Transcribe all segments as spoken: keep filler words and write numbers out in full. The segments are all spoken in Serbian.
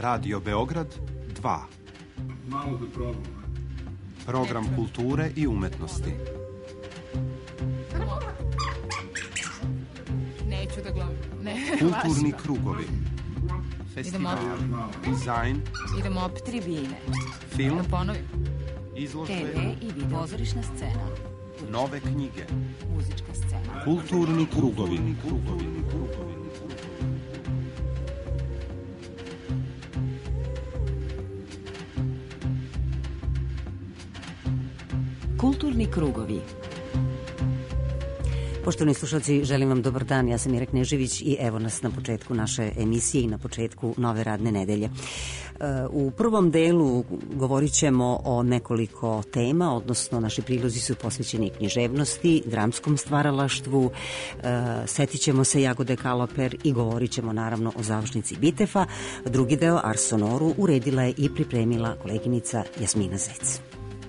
Radio Beograd dva. Malo da probam. Program kulture i umetnosti. Neću da glumim. Ne, Kulturni važno. krugovi. Festival, dizajn, Idemo opet tribine. film, Da ponovim. izložbe, T V i video. Pozorišna scena. nove knjige. Muzička scena. Kulturni krugovi. Kulturni krugovi. Kulturni krugovi. Poštovani slušalci, želim vam dobar dan. Ja sam Ira Knežević i evo nas na početku naše emisije i na početku nove radne nedelje. U prvom delu govorit ćemo o nekoliko tema, odnosno naši prilozi su posvećeni književnosti, dramskom stvaralaštvu, setit ćemo se Jagode Kaloper i govorit ćemo naravno o završnici Bitefa. Drugi deo Ars Sonoru uredila je i pripremila koleginica Jasmina Zec.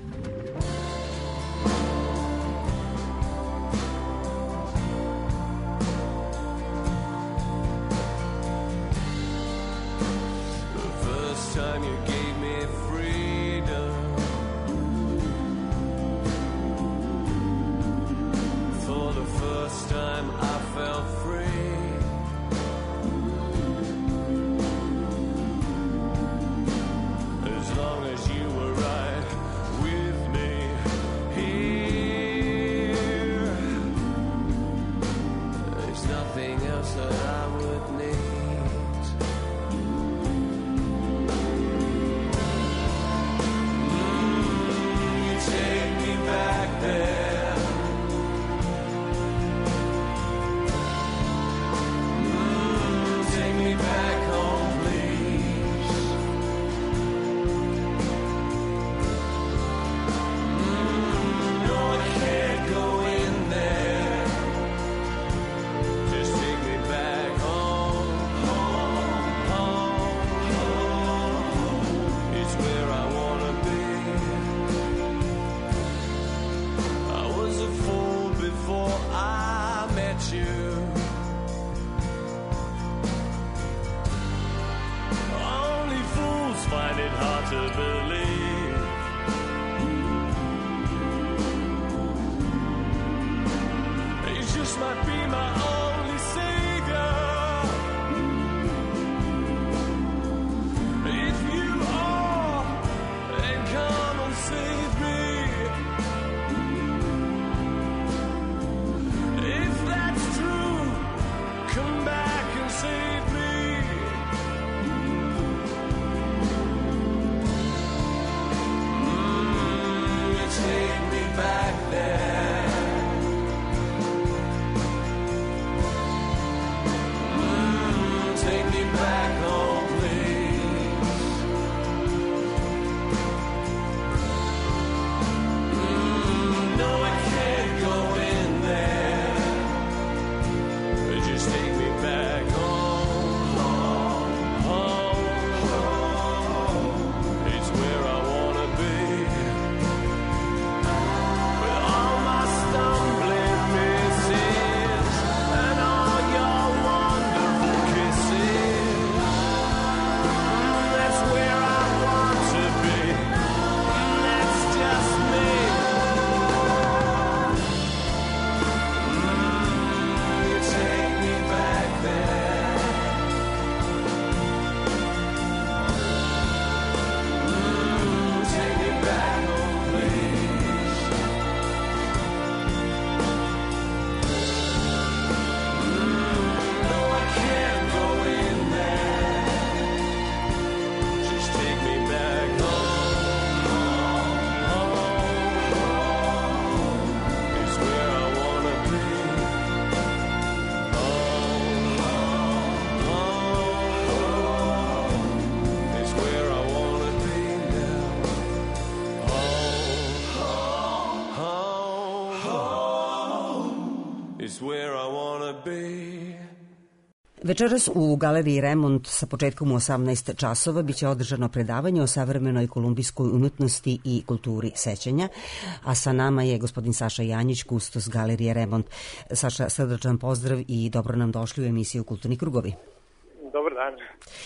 Večeras u Galeriji Remont sa početkom u osamnaest časova biće održano predavanje o savremenoj kolumbijskoj umetnosti i kulturi sećanja, a sa nama je gospodin Saša Janjić, kustos Galerije Remont. Saša, srdačan pozdrav i dobro nam došli u emisiju Kulturni krugovi. Dobar dan.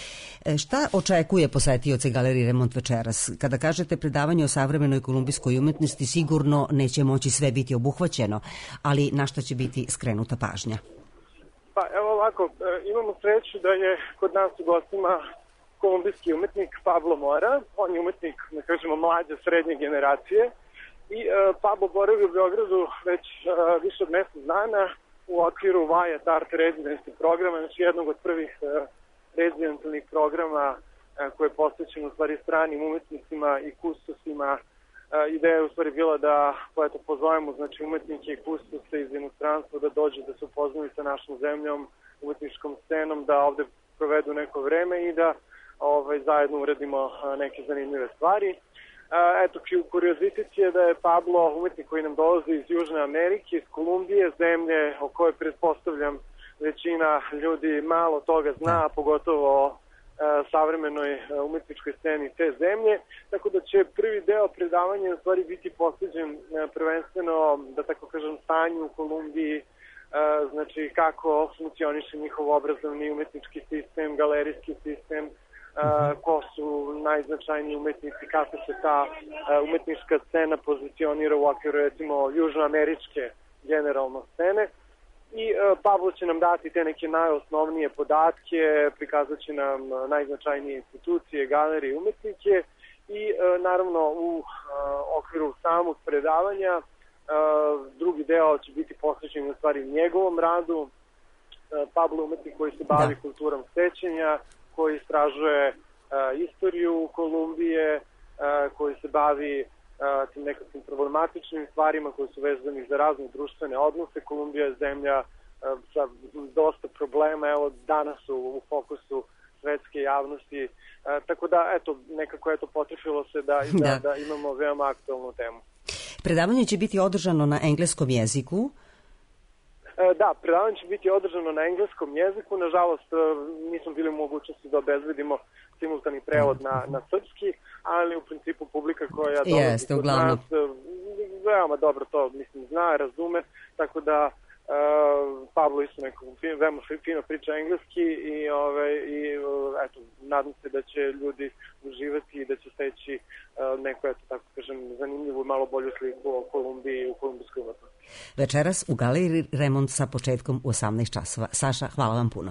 E, šta očekuje posetioce Galerije Remont večeras? Kada kažete predavanje o savremenoj kolumbijskoj umetnosti, sigurno neće moći sve biti obuhvaćeno, ali na šta će biti skrenuta pažnja? Pa evo ovako, imamo sreću da je kod nas u gostima kolumbijski umetnik Pablo Mora. On je umetnik, da kažemo, mlađe srednje generacije. I uh, Pablo boravi u Beogradu već uh, više od mesec dana u okviru Wyatt Art Residency programa, znači jednog od prvih uh, rezidencijalnih programa uh, koje je posvećen u stvari stranim umetnicima i kustosima. Uh, ideja je u stvari bila da eto, pozovemo znači, umetnike i kustose iz inostranstva da dođe da se upoznaju sa našom zemljom, umetničkom scenom, da ovde provedu neko vreme i da ovaj, zajedno uradimo uh, neke zanimljive stvari. Uh, eto, kuriozitet je da je Pablo umetnik koji nam dolazi iz Južne Amerike, iz Kolumbije, zemlje o kojoj pretpostavljam većina ljudi malo toga zna, pogotovo uh, savremenoj uh, umetničkoj sceni te zemlje, tako da će prvi deo predavanja u stvari biti posvećen uh, prvenstveno, da tako kažem, stanju u Kolumbiji, uh, znači kako funkcioniše njihov obrazovni umetnički sistem, galerijski sistem, Uh, ko su najznačajniji umetnici, kako se ta uh, umetnička scena pozicionira u okviru recimo južnoameričke generalno scene. I uh, Pablo će nam dati te neke najosnovnije podatke, prikazat će nam uh, najznačajnije institucije, galerije, umetnike i uh, naravno u uh, okviru samog predavanja uh, drugi deo će biti posvećen u stvari njegovom radu. Uh, Pablo umetnik koji se bavi da. kulturom sećanja, koji istražuje uh, istoriju Kolumbije, uh, koji se bavi uh, tim nekakvim problematičnim stvarima koji su vezani za razne društvene odnose. Kolumbija je zemlja uh, sa dosta problema, evo danas su u fokusu svetske javnosti, uh, tako da eto, nekako eto potrefilo se da, da. da, da imamo veoma aktualnu temu. Predavanje će biti održano na engleskom jeziku. Da, predavanje će biti održano na engleskom jeziku. Nažalost, nismo bili u mogućnosti da obezbedimo simultani prevod na, na srpski, ali u principu publika koja dolazi Jeste, kod uglavnom. nas veoma dobro to mislim, zna, razume, tako da uh, Pablo isto neko veoma fino priča engleski i, ove, i uh, eto, nadam se da će ljudi uživati i da će steći uh, neko, eto, tako kažem, zanimljivu i malo bolju sliku o Kolumbiji i u kolumbijskoj umetnosti. Večeras u Galeriji Remont sa početkom u osamnaest časova. Saša, hvala vam puno.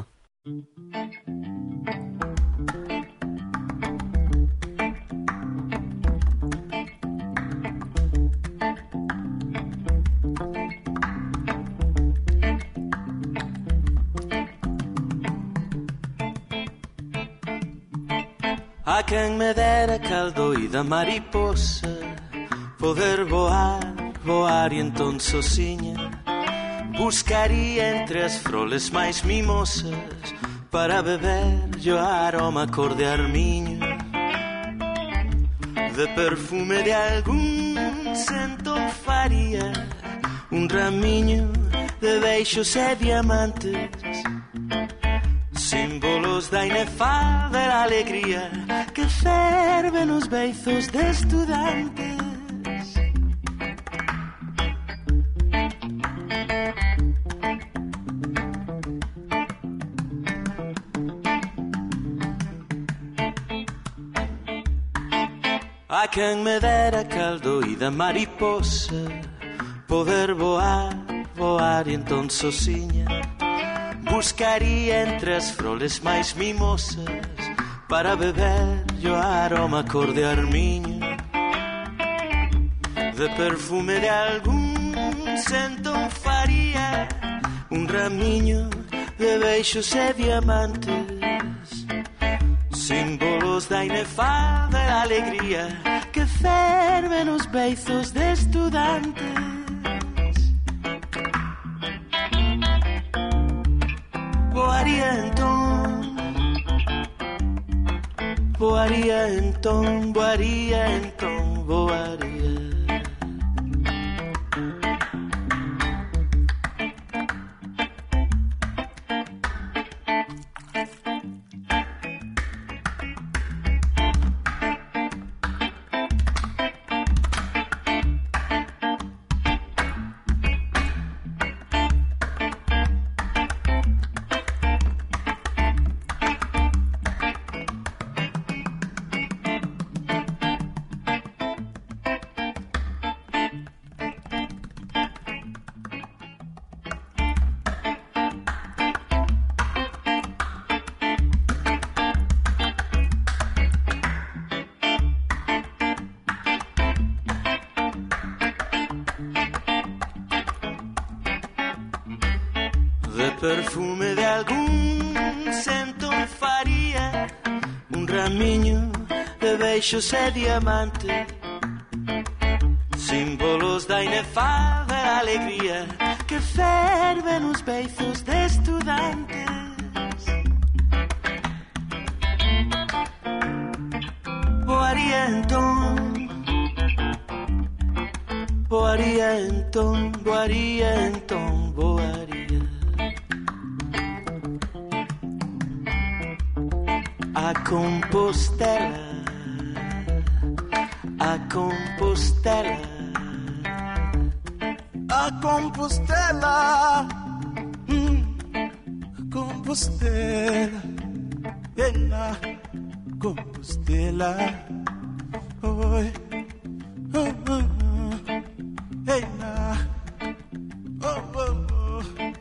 A quien me diera caldo y da mariposa poder voar, voar y entonces sozinha buscaría entre as flores mais mimosas para beber yo aroma cor de armiño de perfume de algún cento faría un ramiño de beijos e diamantes símbolos da inefável alegría que ferve nos beizos de estudantes. A quien me dera caldo y da mariposa poder voar, voar y entonces sozinha buscaría entre as flores mais mimosas para beber yo aroma cor de armiño de perfume de algún cento faría un ramiño de beijos e diamantes símbolos da inefável alegría que ferve nos beizos de estudantes. Voaría entón, voaría entón, voaría entón, voaría. perfume de algún centón faría un ramiño de beijos e diamantes, símbolos da inefável alegría que ferve nos beizos de estudantes. Boaría entón, boaría entón, boaría entón, boaría a Compostela, a Compostela, a Compostela, mm, Compostela, en la Compostela, oh, oh, oh, oh, hey, na, oh, oh, oh.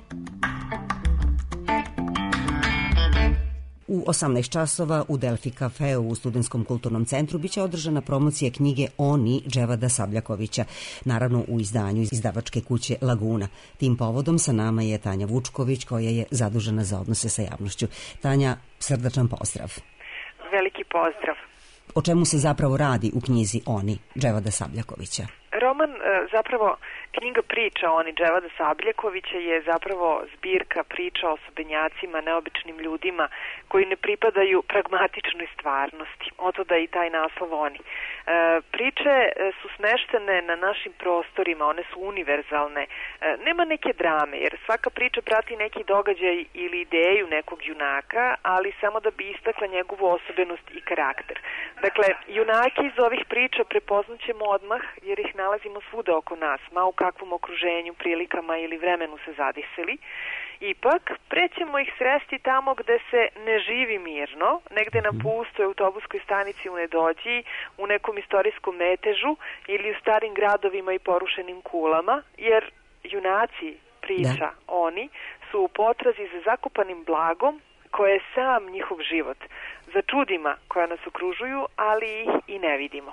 U osamnaest časova u Delfi kafeu u Studentskom kulturnom centru biće održana promocija knjige Oni Dževada Sabljakovića, naravno u izdanju izdavačke kuće Laguna. Tim povodom sa nama je Tanja Vučković, koja je zadužena za odnose sa javnošću. Tanja, srdačan pozdrav. Veliki pozdrav. O čemu se zapravo radi u knjizi Oni Dževada Sabljakovića? Roman, zapravo knjiga priča Oni Dževada Sabljakovića je zapravo zbirka priča o osobenjacima, neobičnim ljudima koji ne pripadaju pragmatičnoj stvarnosti. Oto da i taj naslov Oni. E, priče su smeštene na našim prostorima, one su univerzalne. E, nema neke drame, jer svaka priča prati neki događaj ili ideju nekog junaka, ali samo da bi istakla njegovu osobenost i karakter. Dakle, junake iz ovih priča prepoznaćemo odmah, jer ih nalazimo svuda oko nas, ma u kakvom okruženju, prilikama ili vremenu se zadiseli. Ipak, prećemo ih sresti tamo gde se ne živi mirno, negde na pustoj autobuskoj stanici u Nedođiji, u nekom istorijskom metežu ili u starim gradovima i porušenim kulama, jer junaci priča da. Oni su u potrazi za zakopanim blagom koje je sam njihov život, za čudima koja nas okružuju, ali ih i ne vidimo.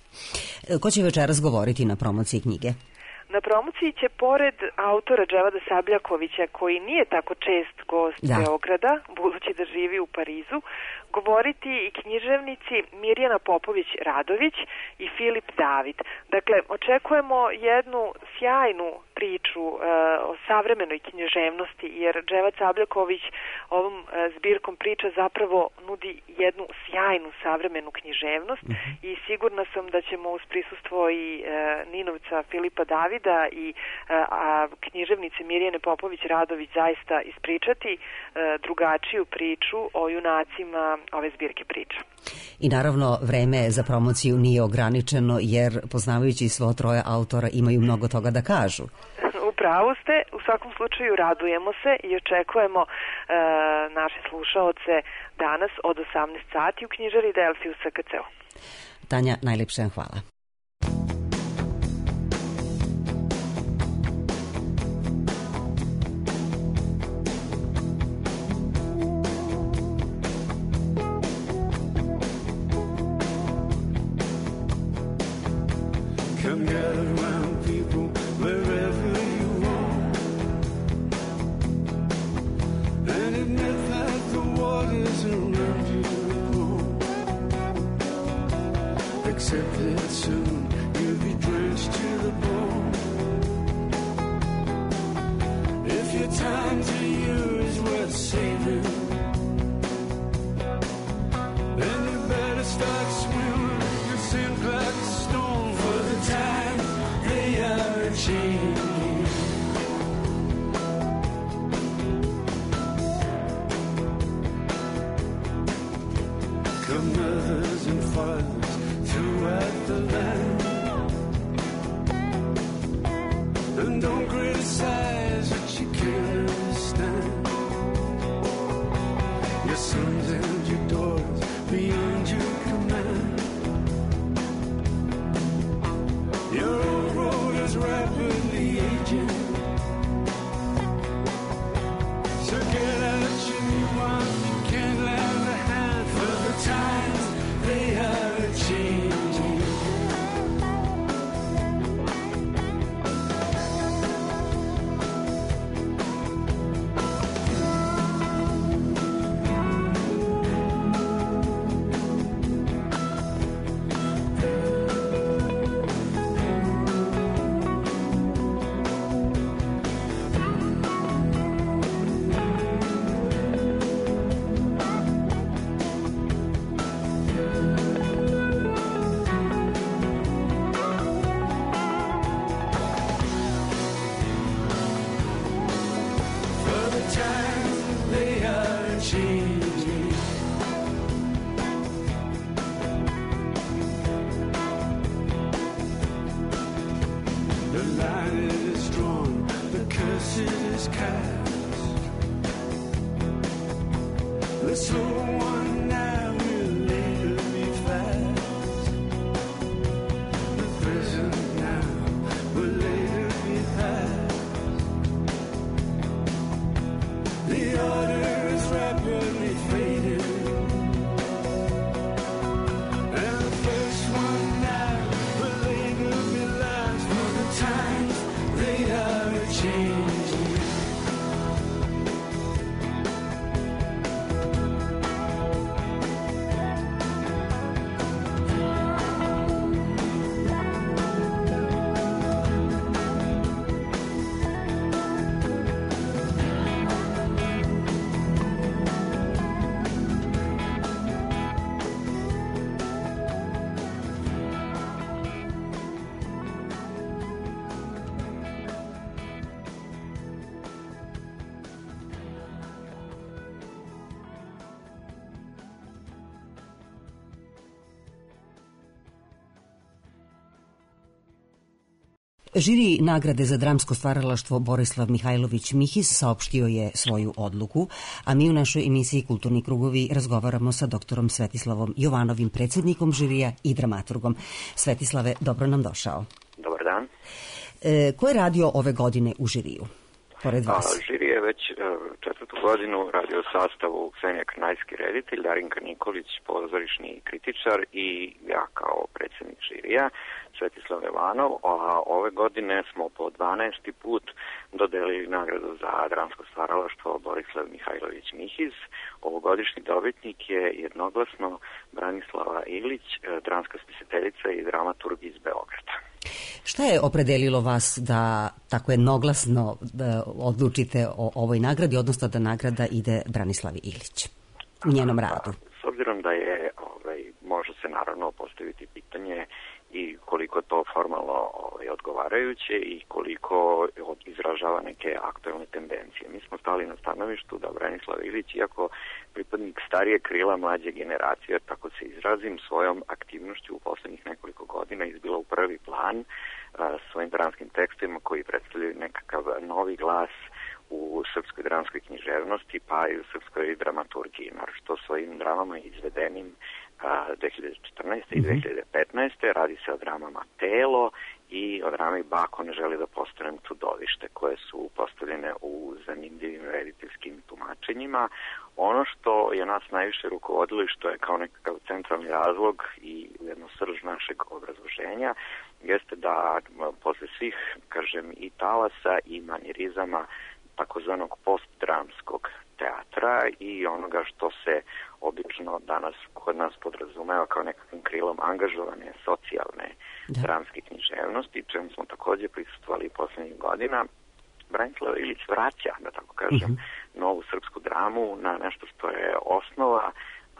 Ko će večeras govoriti na promociji knjige? Na promociji će pored autora Dževada Sabljakovića, koji nije tako čest gost da. Beograda, budući da živi u Parizu, govoriti i književnici Mirjana Popović-Radović i Filip David. Dakle, očekujemo jednu sjajnu priču e, o savremenoj književnosti, jer Dževad Sabljaković ovom e, zbirkom priča zapravo nudi jednu sjajnu savremenu književnost mm-hmm. i sigurna sam da ćemo uz prisustvo i e, Ninovca Filipa Davida i e, a, književnice Mirjane Popović-Radović zaista ispričati e, drugačiju priču o junacima ove zbirke priča. I naravno, vreme za promociju nije ograničeno, jer poznavajući svo troje autora imaju mnogo toga da kažu. U pravu ste, u svakom slučaju radujemo se i očekujemo e, naše slušaoce danas od osamnaest sati u knjižari Delfi u S K C-u. Tanja, najlepše hvala. Come gather round people wherever you want, and admit that the waters around you are warm. Accept that soon you'll be drenched to the bone. If your time to you is worth saving, then you better start swimming and sink like a stone. Time they are changing. Come mothers and fathers throughout the land, and don't criticize what you can't understand. Your sons and your daughters beyond your command. Your old road is rapidly aging, so get out your new one. You can't lend a hand, for the times they are changing. slow one now will later be fast. The present now will later be past. The order is rapidly fading, and the first one now will later be last. For the times they are changing. Žiri nagrade za dramsko stvaralaštvo Borislav Mihajlović Mihiz saopštio je svoju odluku, a mi u našoj emisiji Kulturni krugovi razgovaramo sa doktorom Svetislavom Jovanovim, predsjednikom žirija i dramaturgom. Svetislave, dobro nam došao. Dobar dan. E, ko je radio ove godine u žiriju, pored vas? A, žiri je već četvrtu godinu radio u sastavu Ksenija Krnajski, reditelj, Darinka Nikolić, pozorišni kritičar i ja kao predsjednik žirija, Svetislav Jovanov, a ove godine smo po dvanaesti put dodelili nagradu za dramsko stvaralaštvo Borislav Mihajlović Mihiz. Ovogodišnji dobitnik je jednoglasno Branislava Ilić, dramska spisateljica i dramaturg iz Beograda. Šta je opredelilo vas da tako jednoglasno da odlučite o ovoj nagradi, odnosno da nagrada ide Branislavi Ilić u njenom radu? S obzirom da je, ovaj, može se naravno postaviti pitanje i koliko to formalno ovaj, odgovarajuće i koliko izražava neke aktuelne tendencije. Mi smo stali na stanovištu da Branislav Ilić, iako pripadnik starije krila mlađe generacije, tako se izrazim, svojom aktivnošću u poslednjih nekoliko godina izbila u prvi plan a, svojim dramskim tekstovima koji predstavljaju nekakav novi glas u srpskoj dramskoj književnosti, pa i u srpskoj dramaturgiji, naročito svojim dramama izvedenim dve hiljade četrnaeste. i dve hiljade petnaeste. Radi se o dramama Telo i o drami Bako ne želi da postanem čudovište, koje su postavljene u zanimljivim rediteljskim tumačenjima. Ono što je nas najviše rukovodilo i što je kao nekakav centralni razlog i jedno srž našeg obrazloženja jeste da posle svih, kažem, i talasa i manirizama takozvanog postdramskog teatra i onoga što se obično danas kod nas podrazumeva kao nekakvim krilom angažovane socijalne da. dramske književnosti, čemu smo takođe prisustvovali poslednjih godina. Branislav Ilić vraća, da tako kažem, uh-huh. novu srpsku dramu na nešto što je osnova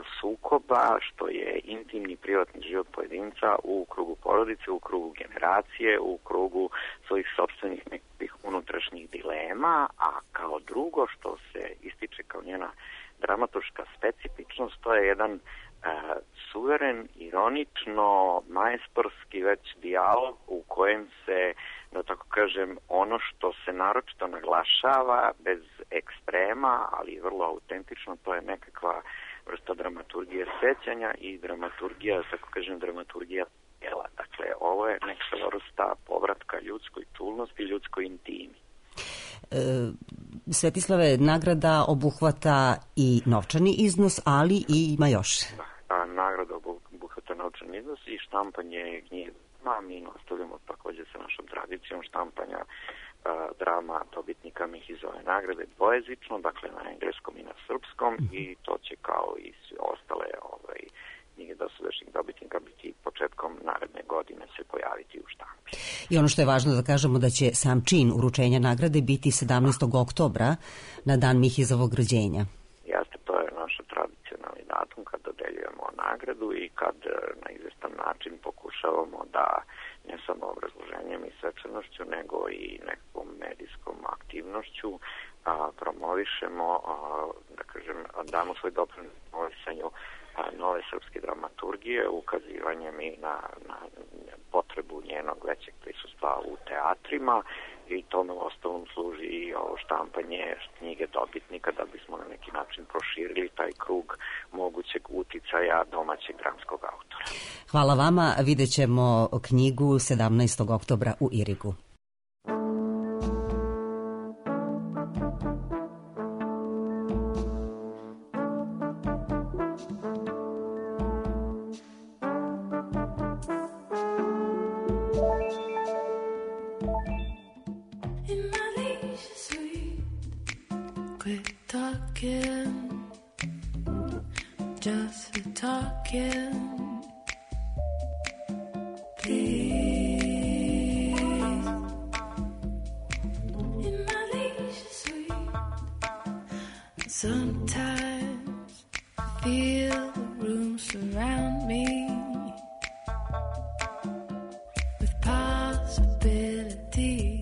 sukoba, što je intimni privatni život pojedinca u krugu porodice, u krugu generacije, u krugu svojih sopstvenih nekih unutrašnjih dilema, a kao drugo što se ističe kao njena dramaturška specifičnost, to je jedan uh, suveren, ironično, majstorski već dijalog u kojem se, da tako kažem, ono što se naročito naglašava bez ekstrema, ali vrlo autentično, to je nekakva vrsta dramaturgije sećanja i dramaturgija, tako kažem, dramaturgija tela. Dakle, ovo je neka vrsta povratka ljudskoj čulnosti, ljudskoj intimi. E, Svetislave, nagrada obuhvata i novčani iznos, ali i ima još. Da, nagrada obuhvata novčani iznos i štampanje knjige. Mi nastavljamo takođe sa našom tradicijom štampanja a, drama dobitnika Mihizove nagrade dvojezično, dakle na engleskom i na srpskom, mm-hmm. i to će kao i sve ostale ovaj, knjige dosadašnjih dobitnika biti početkom naredne godine se pojaviti u štampi. I ono što je važno da kažemo da će sam čin uručenja nagrade biti sedamnaestog oktobra na dan Mihizovog rođenja. Jeste, to je naš tradicionalni datum kad dodeljujemo nagradu i kad na izvestan način pokušavamo da ne samo obrazloženjem i svečanošću, nego i nekakvom medijskom aktivnošću a, promovišemo, a, da kažem, damo svoj doprinos promovisanju nove srpske dramaturgije, ukazivanjem i na, na potrebu njenog većeg prisustva u teatrima i tome u ostalom služi i ovo štampanje knjige dobitnika da bismo na neki način proširili taj krug mogućeg uticaja domaćeg dramskog autora. Hvala vama, vidjet ćemo knjigu sedamnaestog oktobra u Irigu. Just for talking, please. In my leisure suite, sometimes I feel the room surround me with possibility.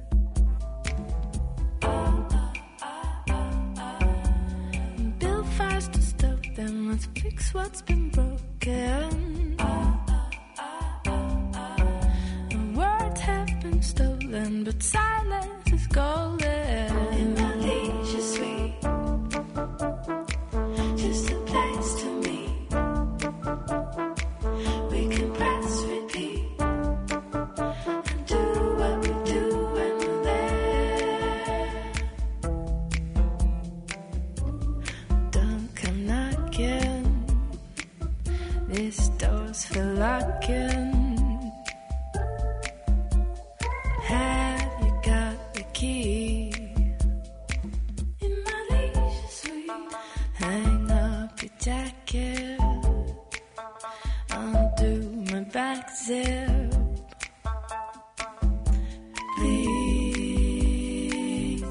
Build fires to stop them. Let's fix what's been broken. The words have been stolen, but silence is golden. In my leisure suite, just a place to meet. We can press repeat and do what we do when we're there. Don't come knocking. This door's for locking. Have you got the key? In my leisure suite, hang up your jacket, undo my back zip, please.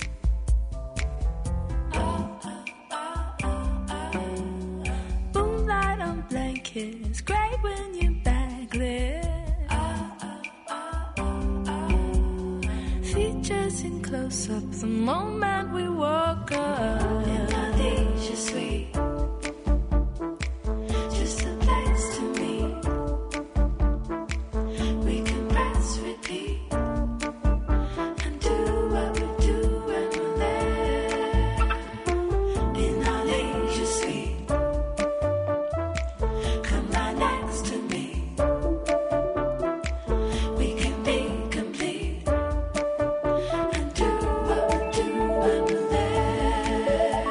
Moonlight on blankets, great when you're backlit. Features in close-up the moment we woke up. In my leisure suite, just a place to meet. We can press repeat and do what we do when we're there. In our leisure suite, come lie next to me. We can be complete and do what we do when we're there.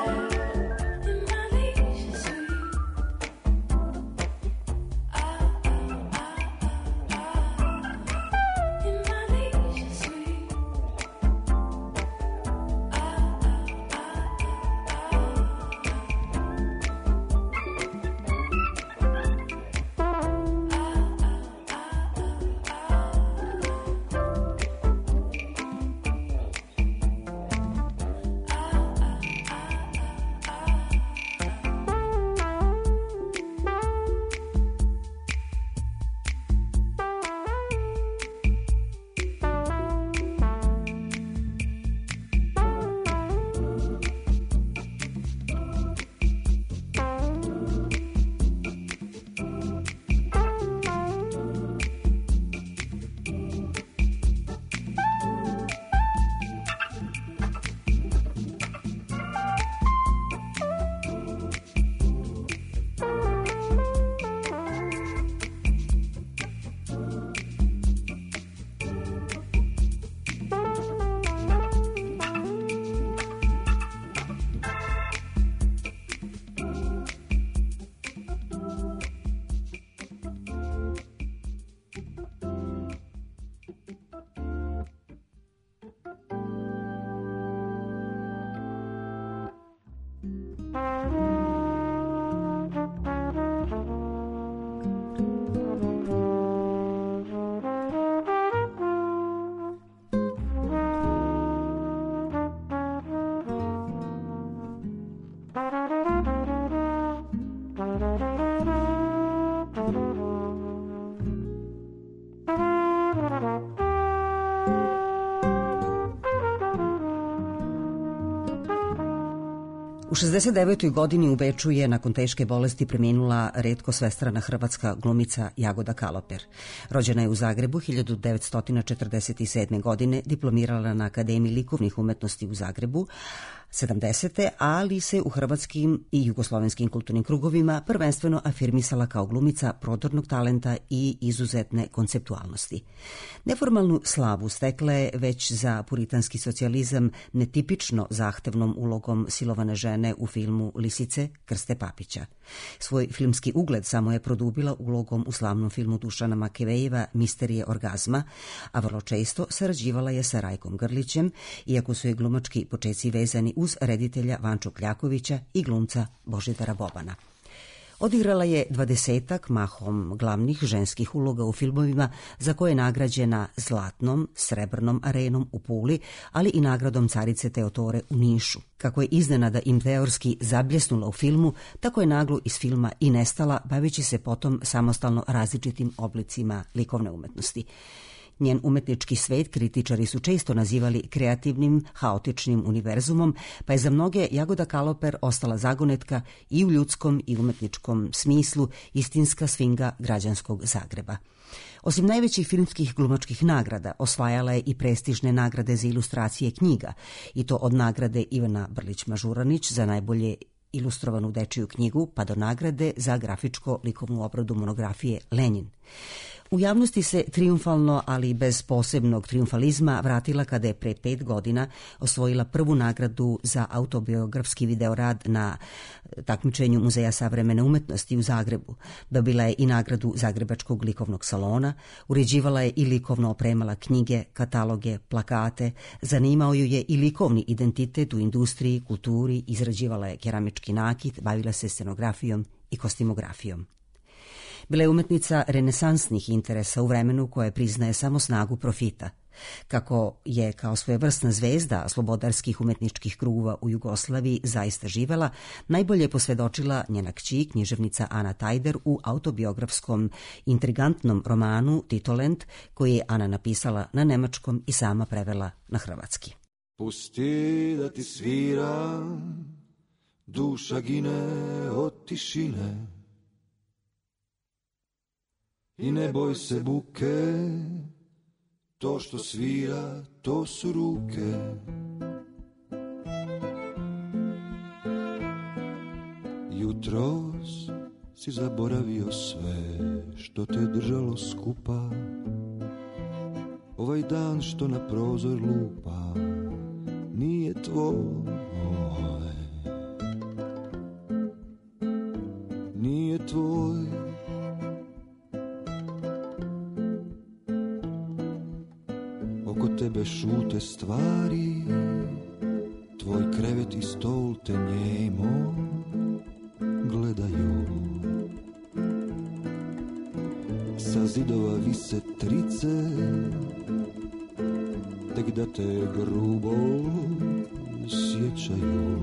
U šezdeset devetoj godini u Beču je nakon teške bolesti preminula retko svestrana hrvatska glumica Jagoda Kaloper. Rođena je u Zagrebu hiljadu devetsto četrdeset sedme. godine, diplomirala na Akademiji likovnih umetnosti u Zagrebu sedamdesete. ali se u hrvatskim i jugoslovenskim kulturnim krugovima prvenstveno afirmisala kao glumica prodornog talenta i izuzetne konceptualnosti. Neformalnu slavu stekla je već za puritanski socijalizam netipično zahtevnom ulogom silovane žene u filmu Lisice Krste Papića. Svoj filmski ugled samo je produbila ulogom u slavnom filmu Dušana Makevejeva Misterije orgazma, a vrlo često sarađivala je sa Rajkom Grlićem, iako su je glumački počeci vezani uz reditelja Vanču Kljakovića i glumca Božidara Bobana. Odigrala je dvadesetak mahom glavnih ženskih uloga u filmovima za koje je nagrađena Zlatnom, Srebrnom arenom u Puli, ali i nagradom carice Teotore u Nišu. Kako je iznenada impeorski zabljesnula u filmu, tako je naglo iz filma i nestala, baveći se potom samostalno različitim oblicima likovne umetnosti. Njen umetnički svet kritičari su često nazivali kreativnim, haotičnim univerzumom, pa je za mnoge Jagoda Kaloper ostala zagonetka i u ljudskom i umetničkom smislu istinska sfinga građanskog Zagreba. Osim najvećih filmskih glumačkih nagrada, osvajala je i prestižne nagrade za ilustracije knjiga, i to od nagrade Ivana Brlić-Mažuranić za najbolje ilustrovanu dečiju knjigu, pa do nagrade za grafičko-likovnu obradu monografije Lenin. U javnosti se triumfalno, ali bez posebnog triumfalizma, vratila kada je pre pet godina osvojila prvu nagradu za autobiografski videorad na takmičenju Muzeja savremene umetnosti u Zagrebu. Dobila je i nagradu Zagrebačkog likovnog salona, uređivala je i likovno opremala knjige, kataloge, plakate, zanimao ju je i likovni identitet u industriji, kulturi, izrađivala je keramički nakit, bavila se scenografijom i kostimografijom. Bila je umetnica renesansnih interesa u vremenu koje priznaje samo snagu profita. Kako je kao svojevrsna zvezda slobodarskih umetničkih krugova u Jugoslaviji zaista živela, najbolje je posvedočila njena kći, književnica Ana Tajder, u autobiografskom intrigantnom romanu Titolent, koji je Ana napisala na nemačkom i sama prevela na hrvatski. Pusti da ti svira, duša gine od tišine. I ne boj se buke, to što svira, to su ruke. Jutros si zaboravio sve što te držalo skupa. Ovaj dan što na prozor lupa nije tvoj. Nije tvoj. Oko tebe šute stvari, tvoj krevet i stol te njemo gledaju. Sa zidova vise trice, tek da te grubo sjećaju.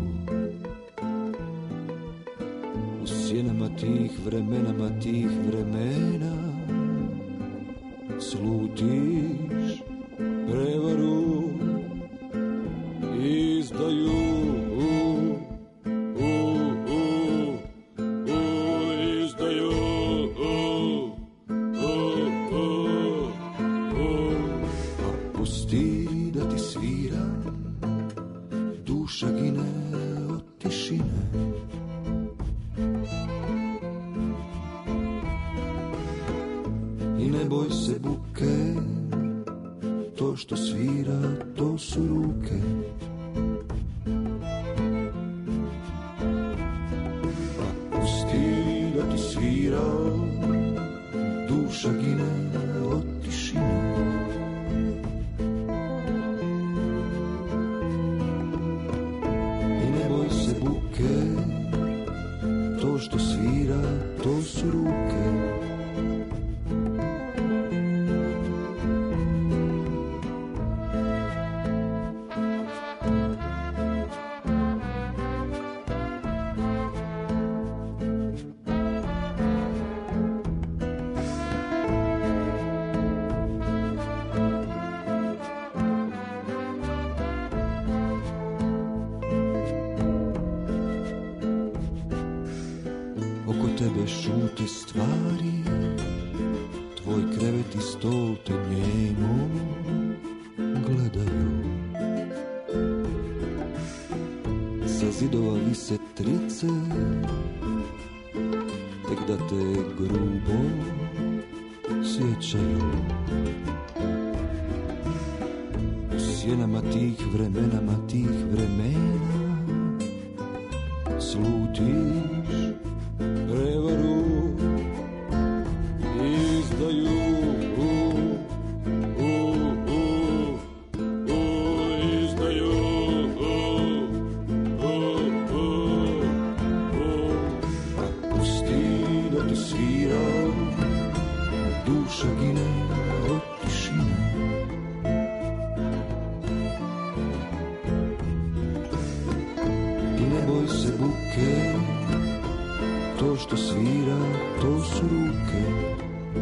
U sjenama tih vremenama tih vremena slutiš prevaru, izdaju, u, u, u, u, izdaju, u, u, u, u. A pusti da ti svira, duša gine od tišine. I ne boj se buke, to što svira, to su ruke. A pusti da ti svira, duša gine od tišine. I ne boj se buke, to što svira, to su ruke. stvari, tvoj krevet i stol te njemo gledaju. Sa zidova vise trice, tek da te grubo sjećaju. U sjenama tih vremenama, tih vremena slutiš prevaru, izdaju, u, u, u, u, izdaju, u, u, u, u. Pusti da te svira, duša gine od tišine. I ne boj se buke, to što svira, to su ruke.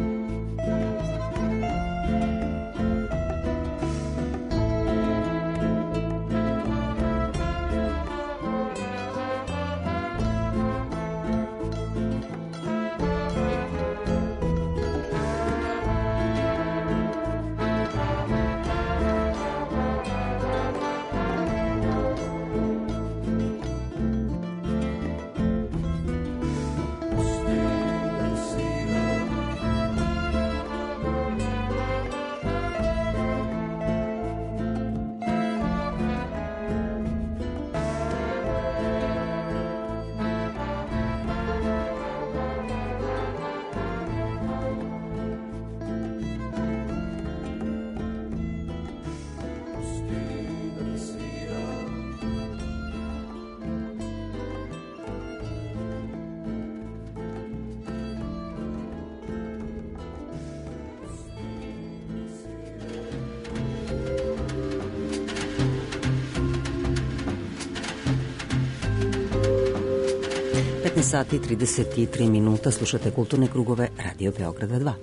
petnaest sati i trideset tri minuta, slušate Kulturne krugove Radio Beograda dva.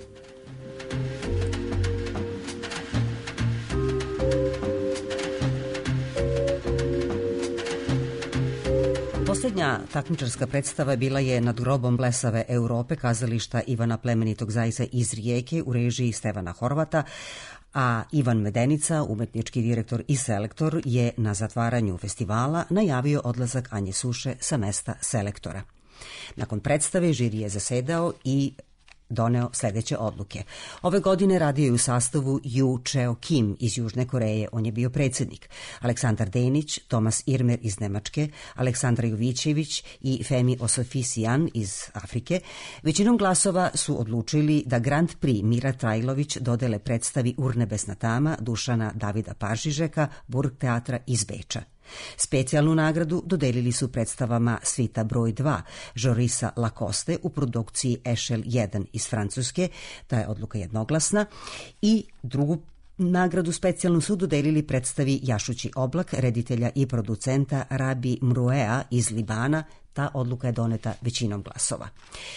Poslednja takmičarska predstava bila je Nad grobom blesave Europe kazališta Ivana Plemenitog Zajca iz Rijeke u režiji Stevana Horvata, a Ivan Medenica, umetnički direktor i selektor, je na zatvaranju festivala najavio odlazak Anje Suše sa mesta selektora. Nakon predstave žiri je zasedao i doneo sledeće odluke. Ove godine radio je u sastavu Yu Cheo Kim iz Južne Koreje, on je bio predsednik. Aleksandar Denić, Tomas Irmer iz Nemačke, Aleksandra Jovićević i Femi Osofisijan iz Afrike. Većinom glasova su odlučili da Grand Prix Mira Trajlović dodele predstavi Urnebesna tama Dušana Davida Paržižeka, Burg teatra iz Beča. Specijalnu nagradu dodelili su predstavama Svita broj dva Žorisa Lacoste u produkciji Ešel jedan iz Francuske, ta je odluka jednoglasna, i drugu nagradu specijalnu su dodelili predstavi Jašući oblak reditelja i producenta Rabi Mruea iz Libana, ta odluka je doneta većinom glasova.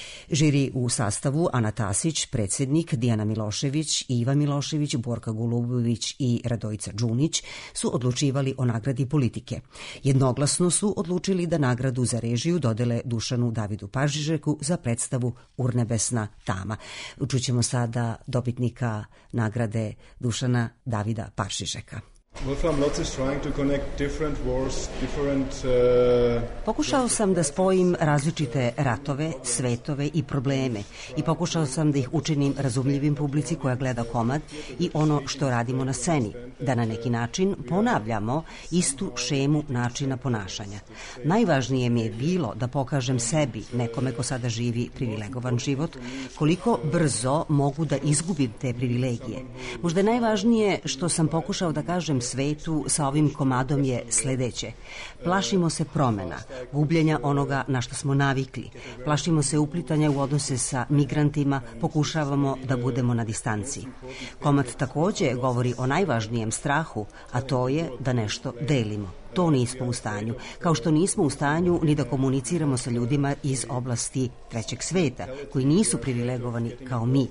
Žiri u sastavu Ana Tasić, predsjednik, Dijana Milošević, Iva Milošević, Borka Golubović i Radojica Đunić su odlučivali o nagradi politike. Jednoglasno su odlučili da nagradu za režiju dodele Dušanu Davidu Paržižeku za predstavu Urnebesna tama. Čućemo sada dobitnika nagrade Dušana Davida Paržižeka. Wolfram Lotz is trying to connect different wars, different... Uh... Pokušao sam da spojim različite ratove, svetove i probleme i pokušao sam da ih učinim razumljivim publici koja gleda komad i ono što radimo na sceni, da na neki način ponavljamo istu šemu načina ponašanja. Najvažnije mi je bilo da pokažem sebi, nekome ko sada živi privilegovan život, koliko brzo mogu da izgubim te privilegije. Možda je najvažnije što sam pokušao da kažem svetu sa ovim komadom je sledeće. Plašimo se promena, gubljenja onoga na što smo navikli. Plašimo se uplitanja u odnose sa migrantima, pokušavamo da budemo na distanci. Komad takođe govori o najvažnijem strahu, a to je da nešto delimo. To nismo u stanju, kao što nismo u stanju ni da komuniciramo sa ljudima iz oblasti trećeg sveta, koji nisu privilegovani kao mi.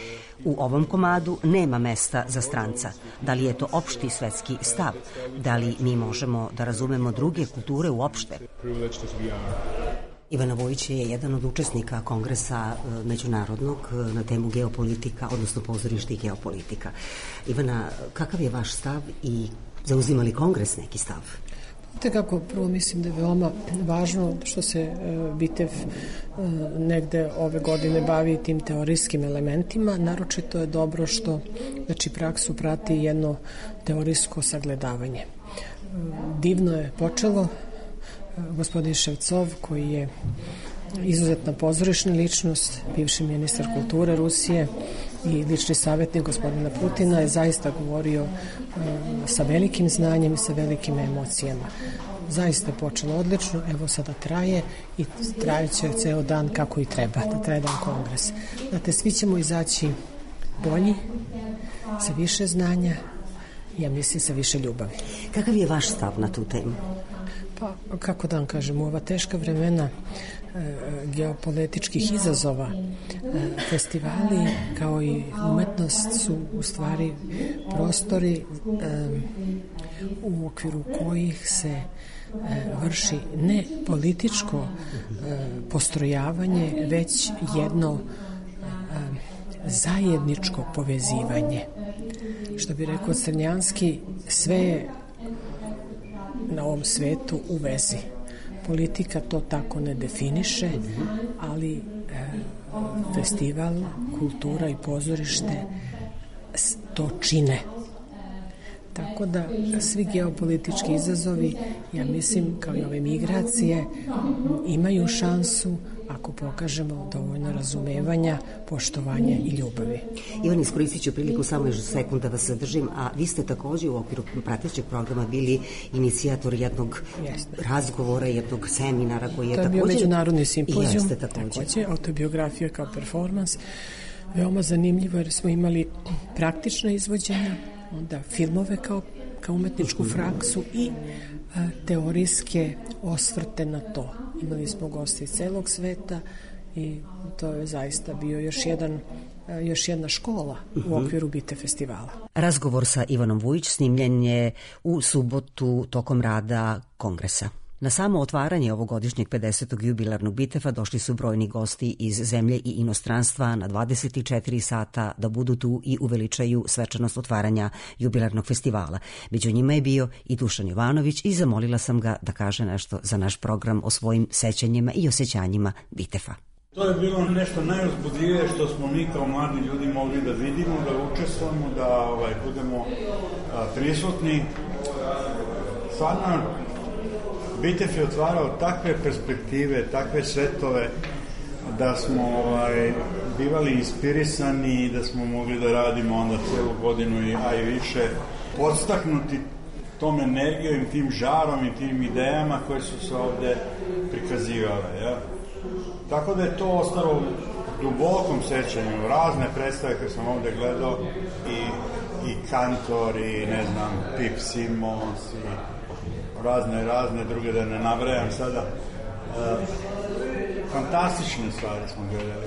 U ovom komadu nema mesta za stranca. Da li je to opšti svetski stav? Da li mi možemo da razumemo druge kulture uopšte? Ivana Vojić je jedan od učesnika kongresa e, međunarodnog e, na temu geopolitika, odnosno pozorište i geopolitika. Ivana, kakav je vaš stav i zauzima li kongres neki stav? Te kako, prvo mislim da je veoma važno što se e, Bitev e, negde ove godine bavi tim teorijskim elementima. Naročito je dobro što znači, praksu prati jedno teorijsko sagledavanje. E, divno je počelo. E, gospodin Ševcov, koji je izuzetna pozorišna ličnost, bivši ministar kulture Rusije i lični savjetnik gospodina Putina, je zaista govorio um, sa velikim znanjem i sa velikim emocijama. Zaista je počelo odlično, evo sada traje i trajeće ceo dan kako i treba, da traje dan kongres. Znate, svi ćemo izaći bolji, sa više znanja, ja mislim sa više ljubavi. Kakav je vaš stav na tu temu? Pa, kako da vam kažem, u ova teška vremena e, geopolitičkih izazova, e, festivali kao i umetnost su u stvari prostori e, u okviru kojih se e, vrši ne političko e, postrojavanje, već jedno e, zajedničko povezivanje. Što bi rekao Crnjanski, sve je na ovom svetu u vezi. Politika to tako ne definiše, ali e, festival, kultura i pozorište to čine. Tako da svi geopolitički izazovi, ja mislim, kao i ove migracije, imaju šansu ako pokažemo dovoljno razumevanja, poštovanja i ljubavi. Ivan, iskoristit ću priliku samo još sekund da vas zadržim, a vi ste također u okviru pratećeg programa bili inicijator jednog Jeste. razgovora, jednog seminara koji je, to je također... bio međunarodni simpozijum, Jeste, također. također, autobiografija kao performans. Veoma zanimljivo jer smo imali praktična izvođenja, onda filmove kao, kao umetničku praksu i a, teorijske osvrte na to. Imali smo goste iz celog sveta i to je zaista bio još jedan a, još jedna škola u okviru Bite festivala. Razgovor sa Ivanom Vujić snimljen je u subotu tokom rada kongresa. Na samo otvaranje ovogodišnjeg pedesetog jubilarnog Bitefa došli su brojni gosti iz zemlje i inostranstva na dvadeset četiri sata da budu tu i uveličaju svečanost otvaranja jubilarnog festivala. Među njima je bio i Dušan Jovanović i zamolila sam ga da kaže nešto za naš program o svojim sećanjima i osjećanjima Bitefa. To je bilo nešto najuzbudljivije što smo mi kao mladi ljudi mogli da vidimo, da učestvujemo, da ovaj, budemo a, prisutni. Stvarno, Bitev je otvarao takve perspektive, takve svetove, da smo ovaj, bivali inspirisani i da smo mogli da radimo onda celu godinu, i, a i više, podstaknuti tom energijom, tim žarom i tim idejama koje su se ovde prikazivale. Ja? Tako da je to ostalo u dubokom sećanju, razne predstave koje sam ovde gledao, i, i Kantor, i ne znam, Pip Simons, i razne, razne druge, da ne nabrajam sada. E, fantastične stvari smo gledali.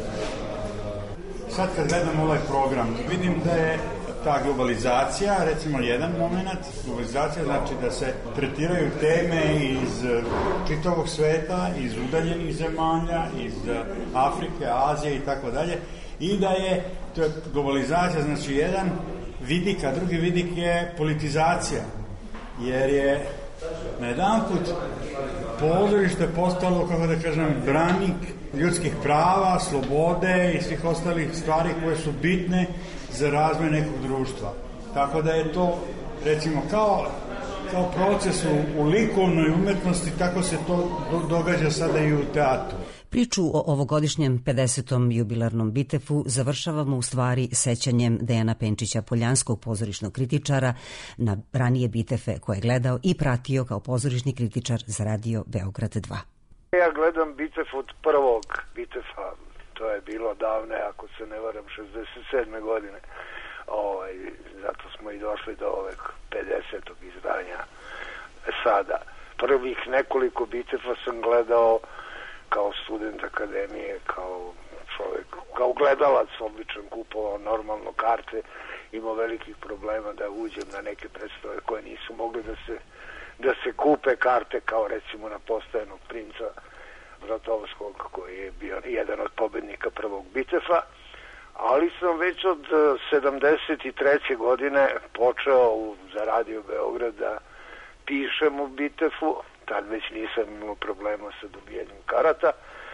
Sad kad gledam ovaj program, vidim da je ta globalizacija, recimo jedan moment, globalizacija znači da se tretiraju teme iz čitavog sveta, iz udaljenih zemalja, iz Afrike, Azije i tako dalje, i da je to je globalizacija, znači jedan vidik, a drugi vidik je politizacija, jer je na jedan put pozorište postalo, kako da kažem, branik ljudskih prava, slobode i svih ostalih stvari koje su bitne za razvoj nekog društva. Tako da je to, recimo, kao, kao proces u, u likovnoj umetnosti, tako se to do, događa sada i u teatru. Priču o ovogodišnjem pedesetom jubilarnom Bitefu završavamo u stvari sećanjem Dejana Penčića, poljanskog pozorišnog kritičara, na ranije Bitefe koje je gledao i pratio kao pozorišni kritičar za radio Beograd dva. Ja gledam Bitef od prvog Bitefa, to je bilo davne, ako se ne varam, šezdeset sedme godine. Ovaj, zato smo i došli do ovog pedesetog izdanja sada. Prvih nekoliko Bitefa sam gledao kao student akademije, kao čovjek, kao gledalac, običan, kupovao normalno karte, imao velikih problema da uđem na neke predstave koje nisu mogli da se, da se kupe karte, kao recimo na Postajanog princa Vratovskog, koji je bio jedan od pobednika prvog Bitefa, ali sam već od sedamdeset treće godine počeo u, za Radio Beograd da pišem u Bitefu, tad već nisam imao problema sa dobijanjem karata,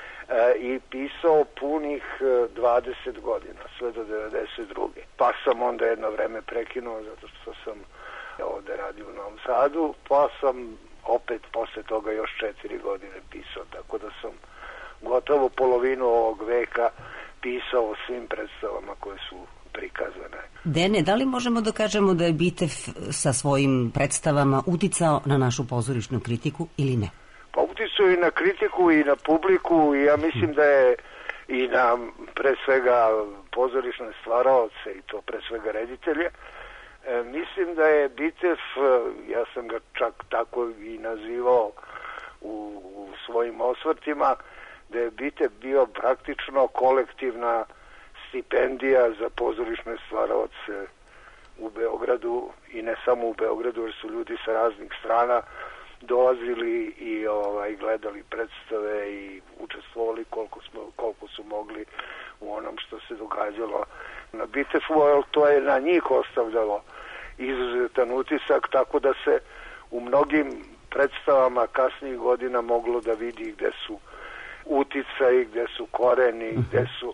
e, i pisao punih dvadeset godina, sve do devedeset druge. Pa sam onda jedno vreme prekinuo zato što sam ovde radio u Novom Sadu, pa sam opet posle toga još četiri godine pisao, tako da sam gotovo polovinu ovog veka pisao o svim predstavama koje su prikazane. Dene, da li možemo da kažemo da je Bitev sa svojim predstavama uticao na našu pozorišnu kritiku ili ne? Pa uticao i na kritiku i na publiku i ja mislim da je i na pre svega pozorišne stvaraoce i to pre svega reditelje. E, mislim da je Bitev, ja sam ga čak tako i nazivao u, u svojim osvrtima, da je Bitev bio praktično kolektivna stipendija za pozorišne stvaraoce u Beogradu i ne samo u Beogradu, jer su ljudi sa raznih strana dolazili i ovaj, gledali predstave i učestvovali koliko, smo, koliko su mogli u onom što se događalo na Bitefu, ali to je na njih ostavljalo izuzetan utisak, tako da se u mnogim predstavama kasnijih godina moglo da vidi gde su uticaji, gde su koreni, gde su,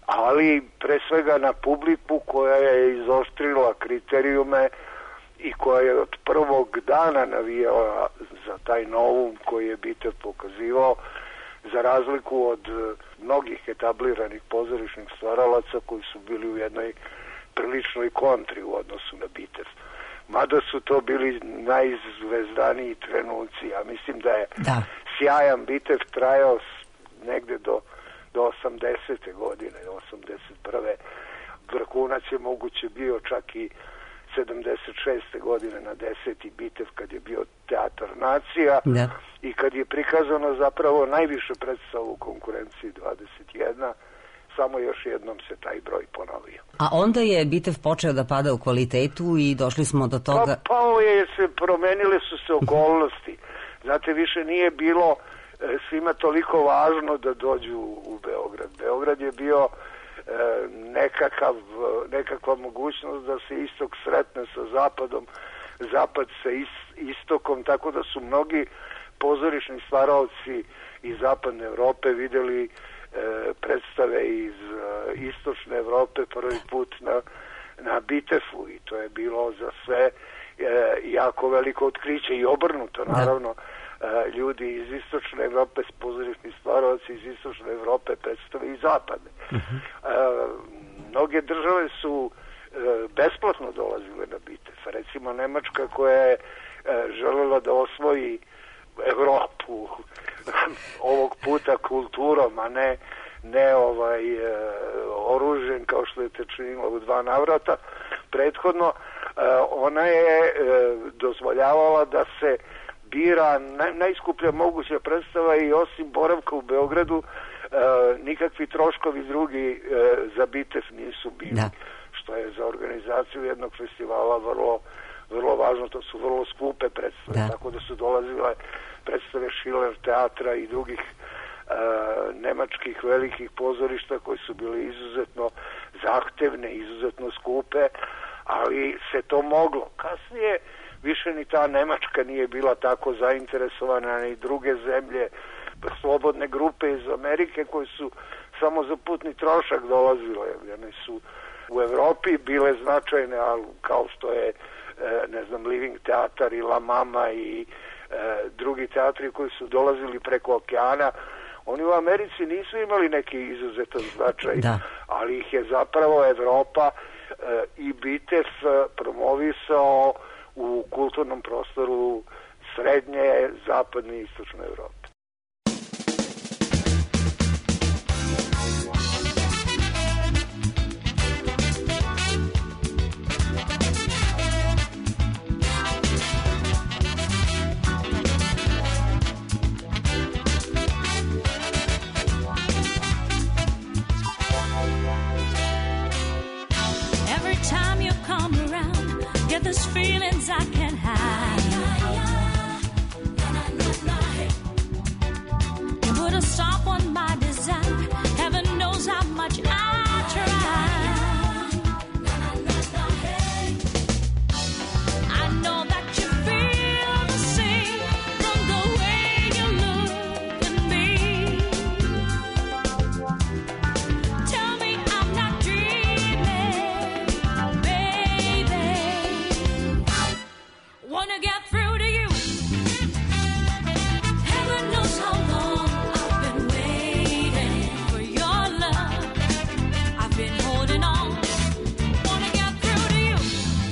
ali pre svega na publiku koja je izoštrila kriterijume i koja je od prvog dana navijala za taj novum koji je Bitev pokazivao, za razliku od mnogih etabliranih pozorišnih stvaralaca koji su bili u jednoj priličnoj kontri u odnosu na Bitev. Mada su to bili najzvezdaniji trenuci. Ja mislim da je da. sjajan Bitev trajao negde do, do osamdesete godine, osamdeset prve. Vrhunac je moguće bio čak i sedamdeset šeste godine na deseti Bitev kad je bio Teatar nacija da. i kad je prikazano zapravo najviše predstava u konkurenciji dvadeset jedna, samo još jednom se taj broj ponovio. A onda je Bitev počeo da pada u kvalitetu i došli smo do toga... Pa, pao je se, promenile su se okolnosti. Znate, više nije bilo e, svima toliko važno da dođu u Beograd. Beograd je bio e, nekakav, nekakva mogućnost da se istok sretne sa zapadom, zapad sa is, istokom, tako da su mnogi pozorišni stvaraoci iz zapadne Evrope videli e, predstave iz e, istočne Evrope prvi put na, na Bitefu i to je bilo za sve e, jako veliko otkriće i obrnuto, naravno. E, ljudi iz istočne Evrope, pozorišni stvaraoci iz istočne Evrope predstave i zapadne. Uh-huh. E, mnoge države su e, besplatno dolazile na Bitev. Recimo Nemačka koja je e, želela da osvoji Evropu ovog puta kulturom, a ne, ne ovaj, e, oružjem kao što je te činilo u dva navrata prethodno, e, ona je e, dozvoljavala da se bira naj, najskuplja moguća predstava i osim boravka u Beogradu e, nikakvi troškovi drugi e, za Bitev nisu bili, da. što je za organizaciju jednog festivala vrlo vrlo važno, to su vrlo skupe predstave, da. tako da su dolazile predstave Schiller teatra i drugih e, nemačkih velikih pozorišta koji su bili izuzetno zahtevne, izuzetno skupe, ali se to moglo. Kasnije više ni ta Nemačka nije bila tako zainteresovana, ni druge zemlje, slobodne grupe iz Amerike koje su samo za putni trošak dolazile, one su u Evropi bile značajne, ali kao što je ne znam, Living teatar i La Mama i e, drugi teatri koji su dolazili preko okeana, oni u Americi nisu imali neki izuzetan značaj, da. ali ih je zapravo Evropa e, i Bitev promovisao u kulturnom prostoru srednje, zapadne i istočne Evrope. There's feelings I can't hide. You put a song on my desire. Heaven knows how much I try. I know that you feel the same from the way you look at me. Tell me I'm not dreaming, baby. Wanna get through to you. Heaven knows how long I've been waiting for your love. I've been holding on. Wanna get through to you.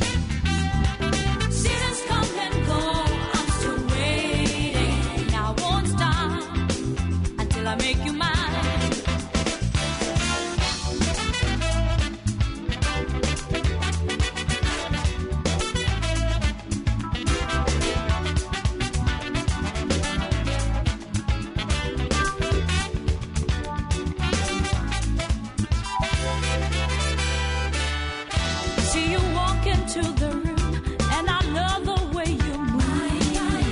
Seasons come and go. I'm still waiting. I won't stop until I make you mine. See you walk into the room, and I love the way you move.